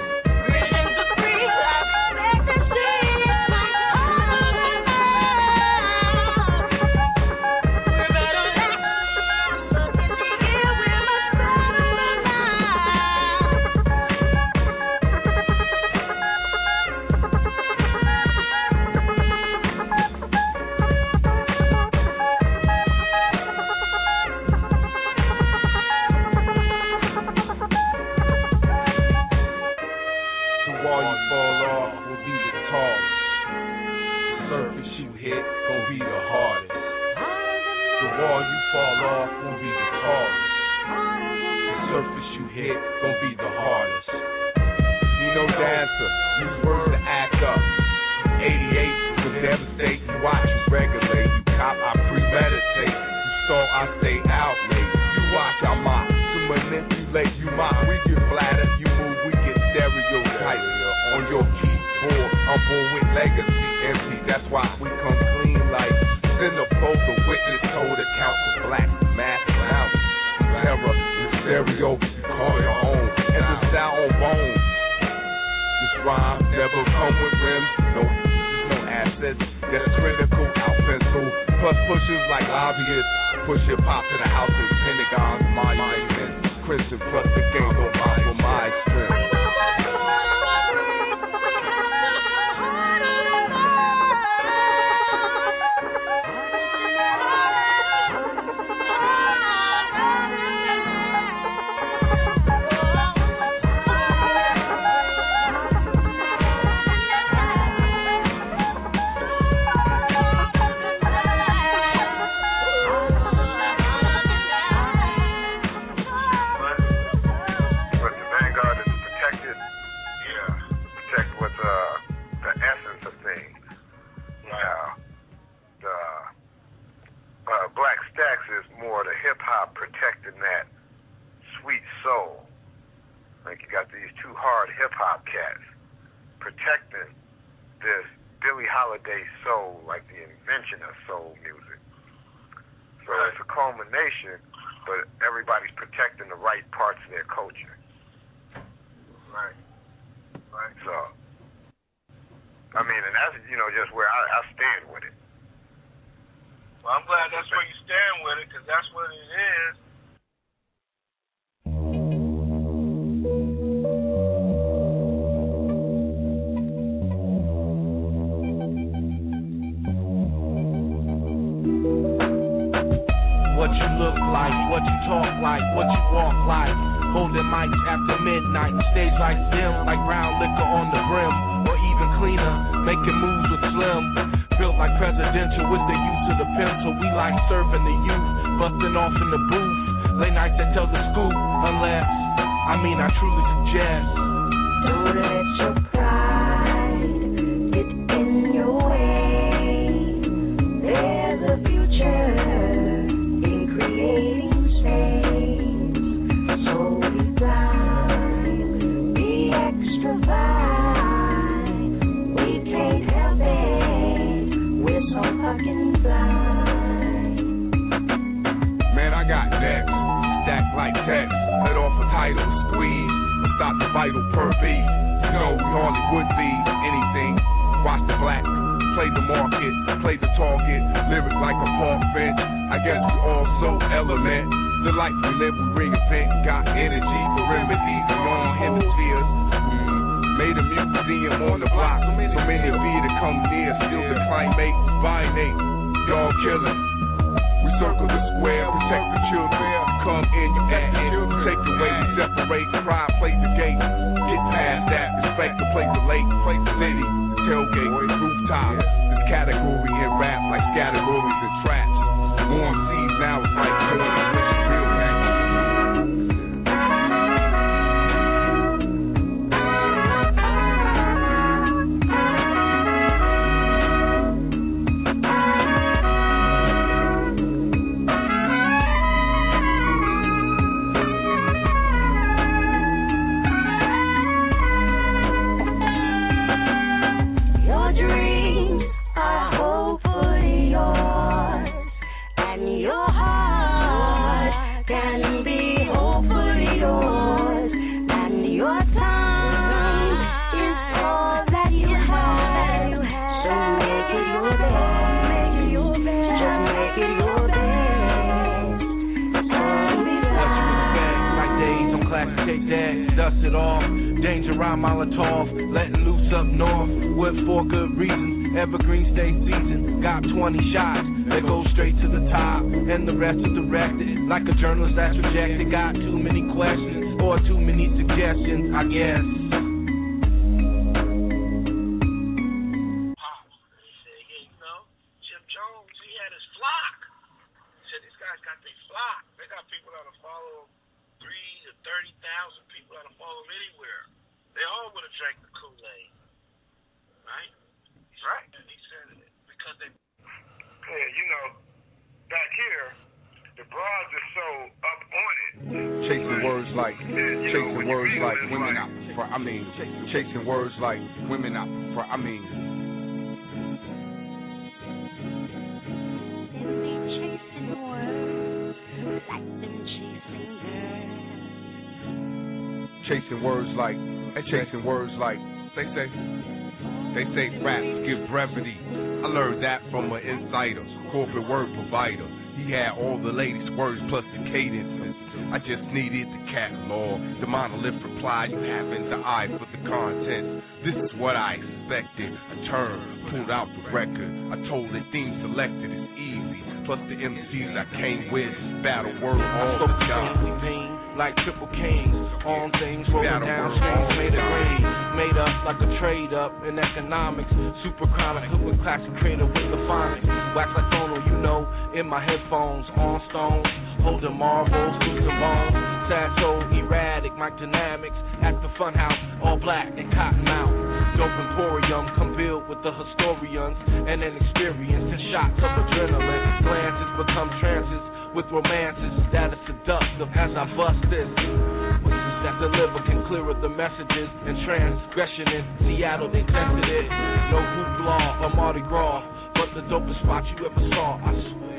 Made a museum on the block. So many of you to come near, still the climate, violate, y'all killing. We circle the square, protect the children. come in, you add in, take away, you separate, pride plays the gate. Get past that, respect the place of lake, place the city, the tailgate, rooftop. This category in rap like categories and traps. Warm seas now it's like corn and rich real package. Dust it off, danger around Molotov, letting loose up north, with for good reasons, evergreen stay seasoned, got 20 shots, that go straight to the top, and the rest are directed, like a journalist that's rejected, got too many questions, or too many suggestions, I guess. Chasing words like women out for, chasing words like they say raps give brevity. I learned that from an insider, corporate word provider. He had all the latest words plus the cadences. I just needed the catalog, the monolith reply. You haven't the eye for the content. This is what I expected. A turn, pulled out the record. I told it theme selected is easy. Plus the MCs I came with, battle word all the time. Like triple kings, on things rolling down strings, made it rain, made us like a trade up in economics. Super chronic, hook with classic creator with the phonics. Wax like phono, you know, in my headphones, on stones, holding marbles, losing bones. Sad soul, erratic, mic dynamics, at the fun house, all black and cotton out. Dope emporium, come build with the historians, and an experience and shots of adrenaline. Glances become trances with romances that are seductive as I bust this. Voices that deliver can clearer the messages, and transgression in Seattle they tested it. No hoopla or Mardi Gras, but the dopest spot you ever saw, I swear.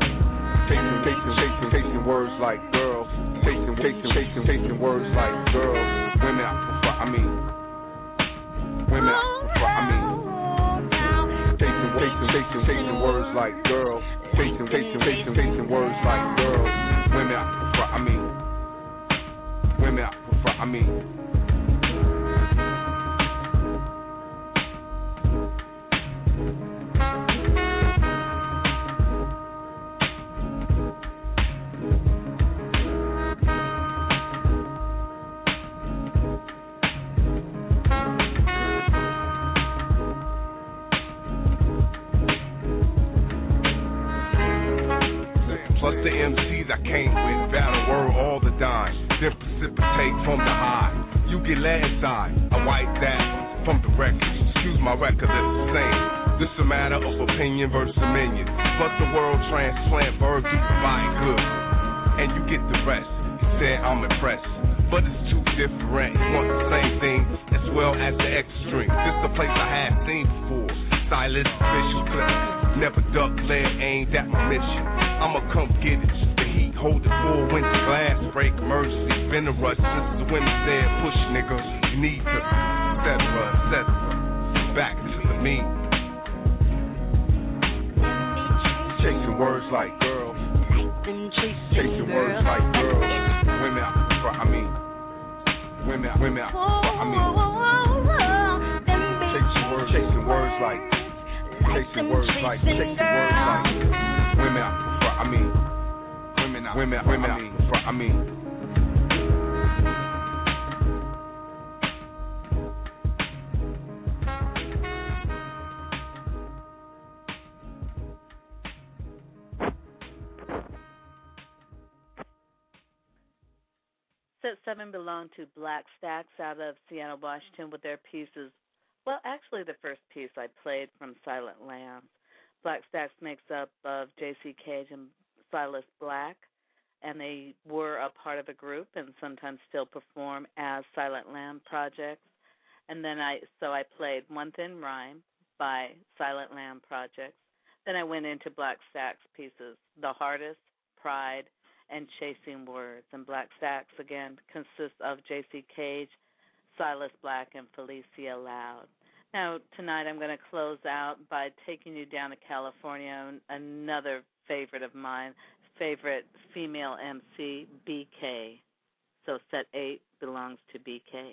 Chasing words like girls, chasing words like girls. Women I prefer, women I prefer, chasing words like girls. Chasing words like girls. Women I prefer, women I prefer, Plus the MCs I came with, battle word all the dime, then precipitate from the high. You get led inside, I wipe that from the record. Excuse my record, it's the same. This a matter of opinion versus opinion. Plus the world transplant verbs you provide good, and you get the rest. He said I'm impressed, but it's too different. You want the same thing as well as the extreme. This the place I had seen before. Silence, official clip. Never duck, glare, aimed at my mission. I'ma come get it. The heat, hold it full, winter glass, break emergency, been a rush. This is the winter said, push nigga, you need to, etc. Back to the me. Chasing words like girls. Chasing words like girls. Women I prefer, women I prefer, chasing words like women I prefer, women I Set 7 belonged to Black Stacks out of Seattle, Washington, with their pieces. Well, actually, the first piece I played from Silent Lambs. Black Stacks makes up of J.C. Cage and Silas Black, and they were a part of a group and sometimes still perform as Silent Lamb projects. And then I played One Thin Rhyme by Silent Lamb projects. Then I went into Black Stacks pieces, The Hardest, Pride, and Chasing Words. And Black Stacks, again, consists of J.C. Cage, Silas Black, and Felicia Loud. Now, tonight I'm going to close out by taking you down to California, another favorite of mine, favorite female MC, BK. So set 8 belongs to BK.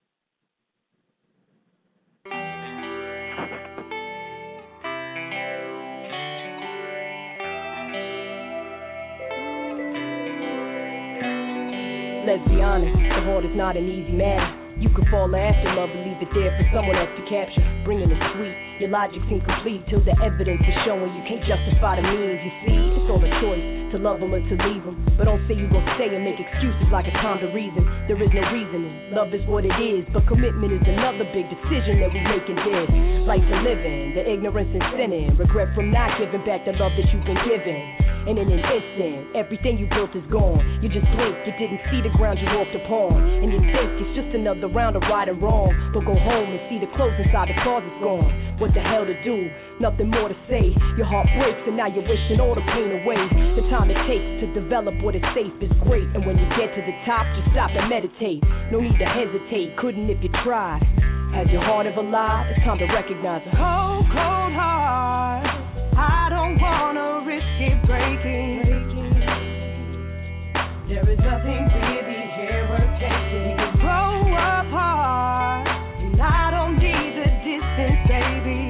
Let's be honest, the heart is not an easy matter. You can fall after love and leave it there for someone else to capture. Bringing it sweet, your logic's incomplete till the evidence is showing you can't justify the means. You see, it's all a choice to love them or to leave them. But don't say you gon' stay and make excuses like it's time to reason. There is no reasoning, love is what it is, but commitment is another big decision that we make in this. Life and living, the ignorance and sinning, regret from not giving back the love that you've been given. And in an instant, everything you built is gone. You just blink, you didn't see the ground you walked upon. And you think it's just another round of right and wrong. But go home and see the clothes inside the closet's gone. What the hell to do? Nothing more to say. Your heart breaks and now you're wishing all the pain away. The time it takes to develop what is safe is great. And when you get to the top, just stop and meditate. No need to hesitate, couldn't if you tried. Has your heart ever lied? It's time to recognize it. Cold, cold heart, I don't wanna risk it breaking. There is nothing really here worth taking. We can grow apart, and I don't need the distance, baby.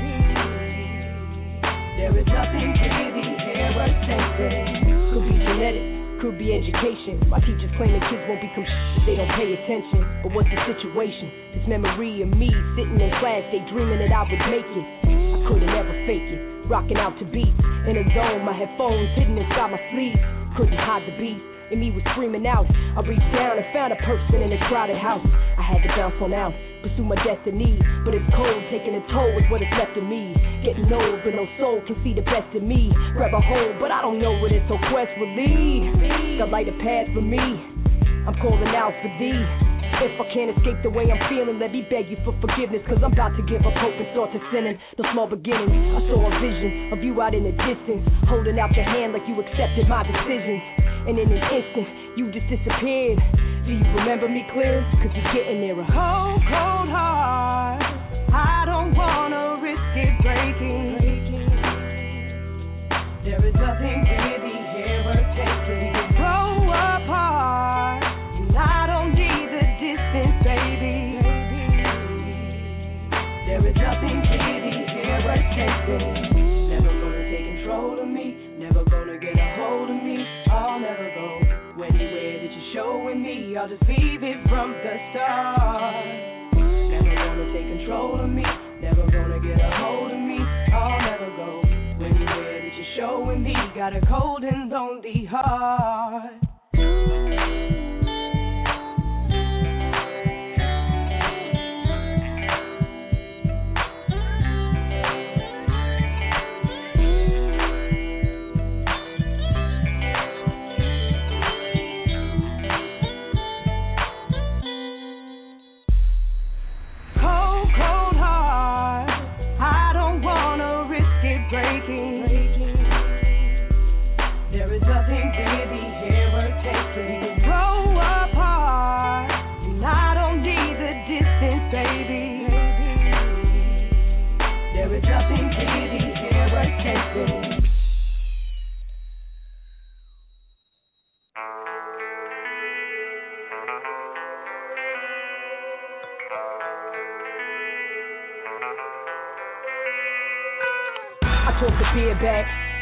There is nothing really here worth taking. Could be genetics, could be education. My teachers claim that kids won't become if they don't pay attention. But what's the situation? This memory of me sitting in class, they dreaming that I would make it. I couldn't ever fake it. Rocking out to beats in a zone, my headphones hidden inside my sleeve. Couldn't hide the beast, and me was screaming out. I reached down and found a person in a crowded house. I had to bounce on out, pursue my destiny. But it's cold, taking a toll with what is left of me. Getting old, but no soul can see the best in me. Grab a hold, but I don't know where this whole quest will lead. The light a path for me, I'm calling out for thee. If I can't escape the way I'm feeling, let me beg you for forgiveness, cause I'm about to give up hope and start to sinning. The small beginnings, I saw a vision of you out in the distance, holding out your hand like you accepted my decisions. And in an instant, you just disappeared. Do you remember me clear? Cause you're getting nearer. Cold, cold heart, I don't wanna risk it breaking. There is nothing really here worth taking. We can grow apart, and I don't need the distance, baby. There is nothing really here worth taking. Never gonna take control of me, never gonna get a hold of me. I'll never go anywhere that you're showing me. I'll just leave it from the start. Never gonna take control of me, never gonna get a hold of me. I'll never go anywhere that you're showing me. Got a cold and lonely heart. There is nothing really here worth taking. We can grow apart, and I don't need the distance, baby. There is nothing really here worth taking. I took the beer back,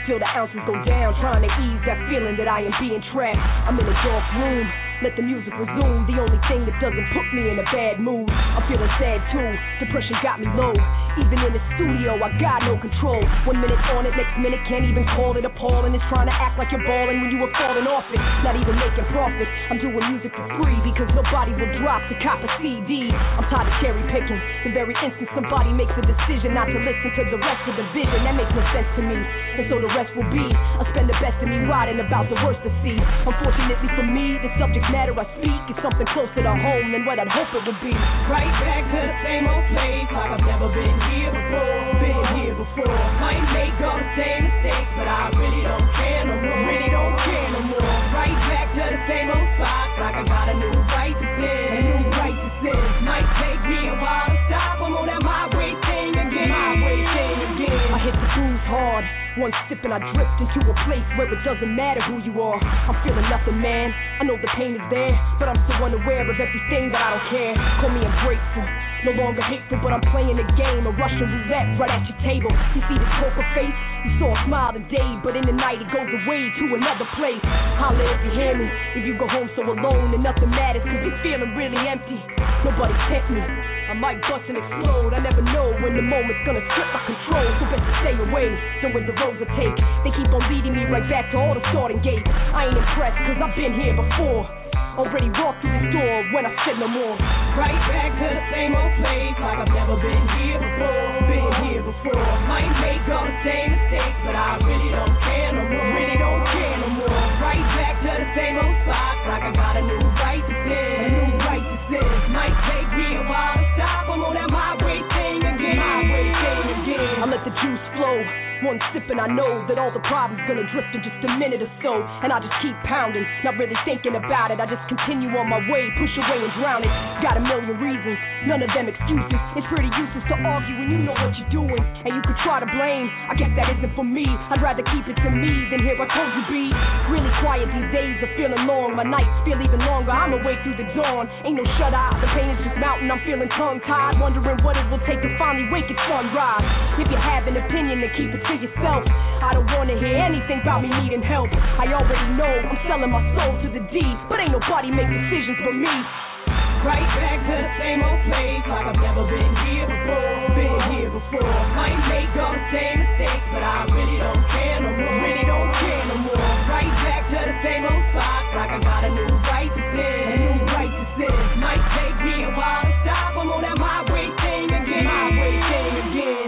feel the ounces go down, trying to ease that feeling that I am being trapped. I'm in a dark room, let the music resume. The only thing that doesn't put me in a bad mood. I'm feeling sad too, depression got me low. Even in the studio, I got no control. 1 minute on it, next minute can't even call it appalling. It's trying to act like you're balling when you were falling off it. Not even making profit. I'm doing music for free because nobody will drop to cop a CD. I'm tired of cherry picking. The very instant somebody makes a decision not to listen to the rest of the vision, that makes no sense to me. And so the rest will be, I spend the best of me writing about the worst to see. Unfortunately for me, the subject matter I speak is something closer to home than what I'd hope it would be. Right back to the same old place, like I've never been here before. Been here before. Might make all the same mistakes, but I really don't care no more. Really don't care no more. Right back to the same old spot, like I got a new right to sin. A new right to sin. Might take me a while to stop. I'm on that my way thing again. My way thing again. I hit the grooves hard. One sip and I drift into a place where it doesn't matter who you are. I'm feeling nothing, man. I know the pain is there, but I'm so unaware of everything that I don't care. Call me ungrateful, no longer hateful, but I'm playing a game, a Russian roulette right at your table. You see this poker face? You saw a smile today, but in the night it goes away to another place. Holla if you hear me, if you go home so alone and nothing matters, cause you're feeling really empty. Nobody sent me, I might bust and explode. I never know when the moment's gonna slip my control, so best to stay away. Don't win the roads I take, they keep on leading me right back to all the starting gates. I ain't impressed cause I've been here before. Already walked through this door when I said no more. Right back to the same old place, like I've never been here before. Been here before. Might make all the same mistakes, but I really don't care no more. Really don't care no more. Right back to the same old spot, like I got a new right to sin. A new right to sin. Might take me a while to stop. I'm on that my way thing again. My way thing again. I let the juice flow. One sip and I know that all the problems gonna drift in just a minute or so. And I just keep pounding, not really thinking about it. I just continue on my way, push away and drown it. Got a million reasons, none of them excuses. It's pretty useless to argue when you know what you're doing. And you could try to blame, I guess that isn't for me. I'd rather keep it to me than hear I told you be. Really quiet these days are feeling long. My nights feel even longer, I'm awake through the dawn. Ain't no shut eye, the pain is just mounting. I'm feeling tongue tied, wondering what it will take to finally wake at sunrise. If you have an opinion, then keep it to yourself. I don't wanna hear anything about me needing help. I already know I'm selling my soul to the D, but ain't nobody make decisions for me. Right back to the same old place, like I've never been here before. Been here before. Might make all the same mistakes, but I really don't care no more. Really don't care no more. Right back to the same old spot, like I got a new right to sin. A new right to sin. Might take me a while to stop. I'm on that my way thing again. My way thing again.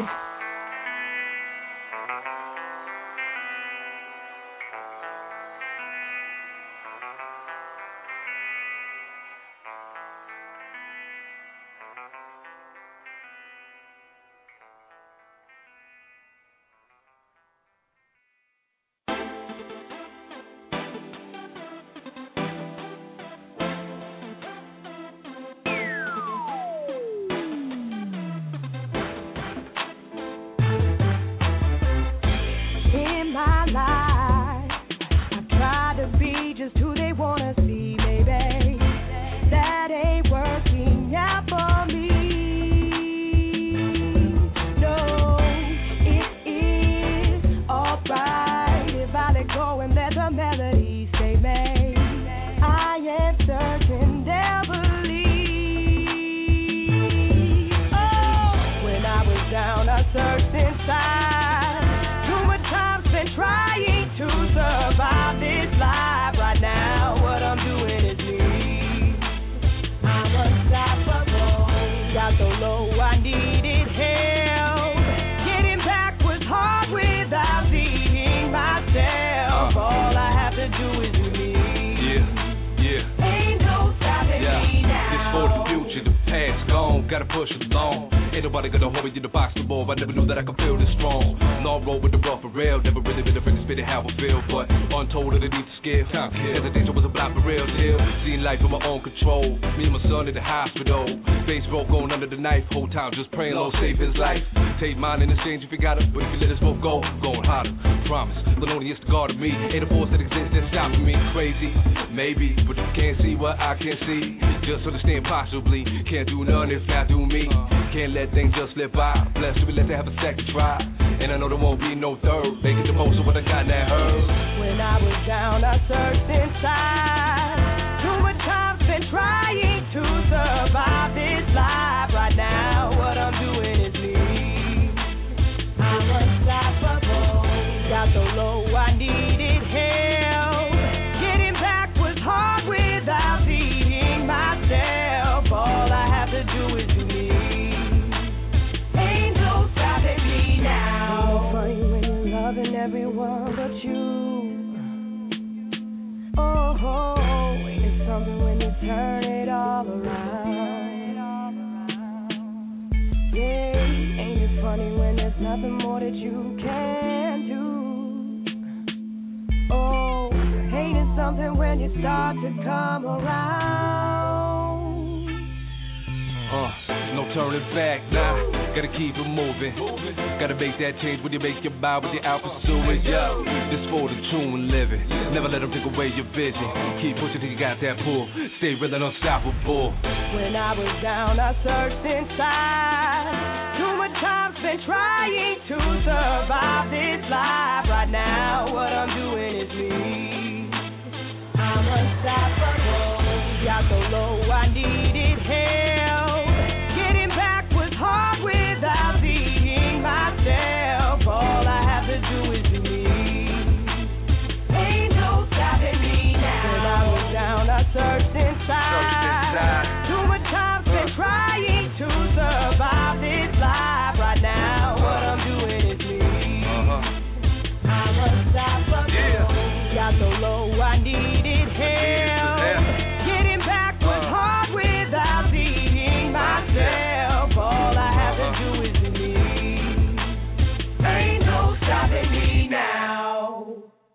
Gotta push it along. Ain't nobody gonna hold me in the box no more. I never knew that I could feel this strong. Long road with the rough for real. Never really been a friend to spit it how I feel. But untold underneath the scale. Hesitation was a block for real deal. Seeing life in my own control. Me and my son in the hospital. Face broke going under the knife. Whole time just praying Lord save his life. Reciprocate mine in exchange if you got it. But if you let us both go, I'm going hotter. Promise, Thelonious the God of me. Ain't a force that exists that's stopping me. Crazy, maybe, but you can't see what I can't see. Just understand possibly. Can't do none if not do me. Can't let things just slip by. Blessed to be let to have a second try. And I know there won't be no third. Make it the most of what I got in that herb. When I was down, I searched inside. Too much time spent trying to survive this life. Right now, what I'm doing is me. I'm unstoppable. Got so low, I needed help. Getting back was hard without being myself. All I have to do is be me. Ain't no stopping me now. It's funny when you're loving everyone but you. Oh, it's something when you turn it all around. Yeah, ain't it funny when there's nothing more that you can do? Oh, ain't it something when you start to come around? No turning back, nah, gotta keep it moving. Gotta make that change when you make your bow, when you're out pursuing, yo. This for the true and living. Never let them take away your vision. Keep pushing till you got that pull. Stay real and unstoppable. When I was down, I searched inside. Too much time spent trying to survive this life. Right now, what I'm doing is me. I'm unstoppable. Got so low, I needed help. Getting back was hard without being myself. All I have to do is be me. Ain't no stopping me now. When I was down, I searched inside. Too much time spent trying to survive this life. Right now, what I'm doing is me. I'm unstoppable. Got so low, I needed help. Getting back was hard without being myself. All I have to do is be me. Ain't no stopping me now.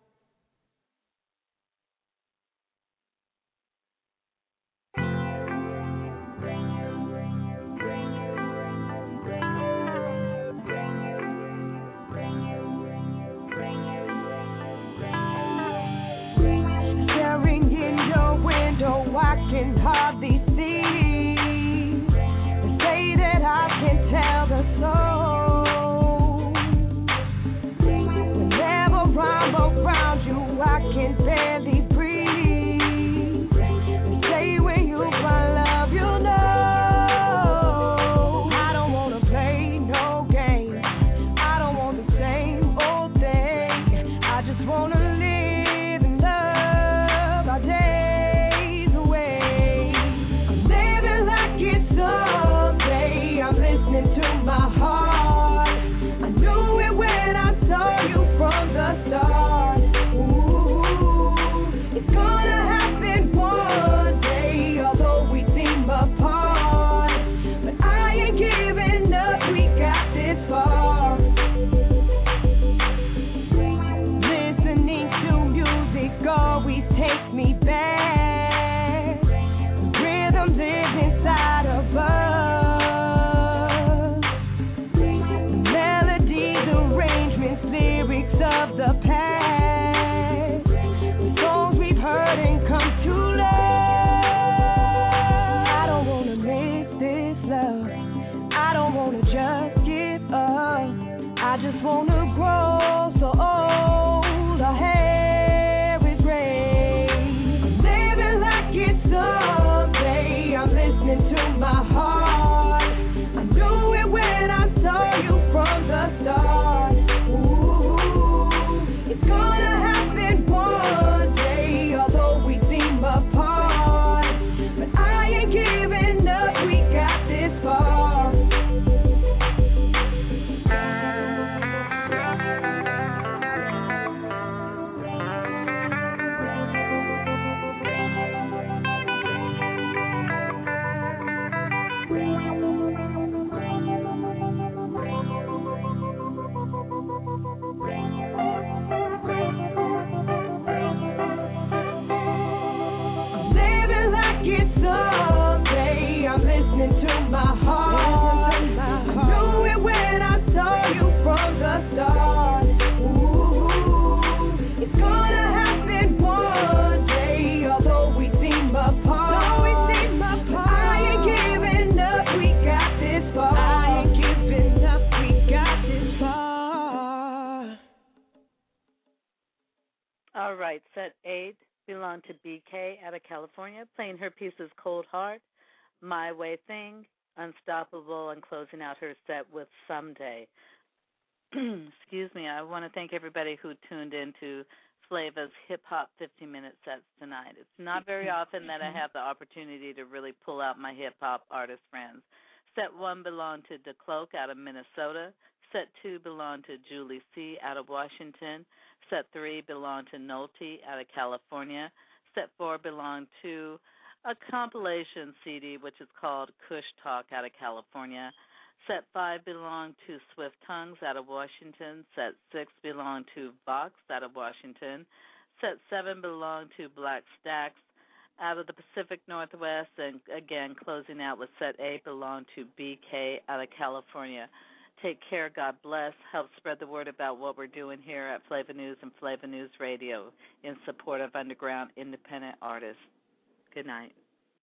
Staring in your window, I can hardly see. They say that I can tell the soul. Whenever I'm around you, I can barely breathe. They say when you find love, you'll know. I don't wanna play no game. I don't want the same old thing. I just wanna live and love our days away. I'm living like it's someday. I'm listening to my heart. I knew it when I saw you from the start. Ooh, it's gonna happen one day, although we seem apart. But I ain't giving up, we got this far. Listening to music always takes me back. The rhythm lives inside of us. The melodies, arrangements, lyrics of the past. The songs we've heard and come to love. I don't wanna miss this love. I don't wanna just give up. I just wanna grow so old. Our hair is gray. I'm living like it's someday. I'm listening to my heart. I knew it when I saw you from the start. Ooh, it's gonna happen one day, although we seem apart. But I ain't giving up, we got this far. listening to my heart. I knew it when I saw right, set 8 belonged to BK out of California, playing her pieces Cold Heart, My Way Thing, Unstoppable, and closing out her set with Someday. Excuse me, I want to thank everybody who tuned in to Flava's hip-hop 15-minute sets tonight. It's not very often that I have the opportunity to really pull out my hip-hop artist friends. Set 1 belonged to DeCloak out of Minnesota. Set 2 belonged to Julie C. out of Washington. Set 3 belonged to Nolte out of California. Set 4 belonged to a compilation CD which is called Kush Talk out of California. Set 5 belonged to Swift Tongues out of Washington. Set 6 belonged to Vox out of Washington. Set 7 belonged to Black Stacks out of the Pacific Northwest. And again, closing out with Set 8 belonged to BK out of California. Take care. God bless. Help spread the word about what we're doing here at Flava News and Flava News Radio in support of underground independent artists. Good night.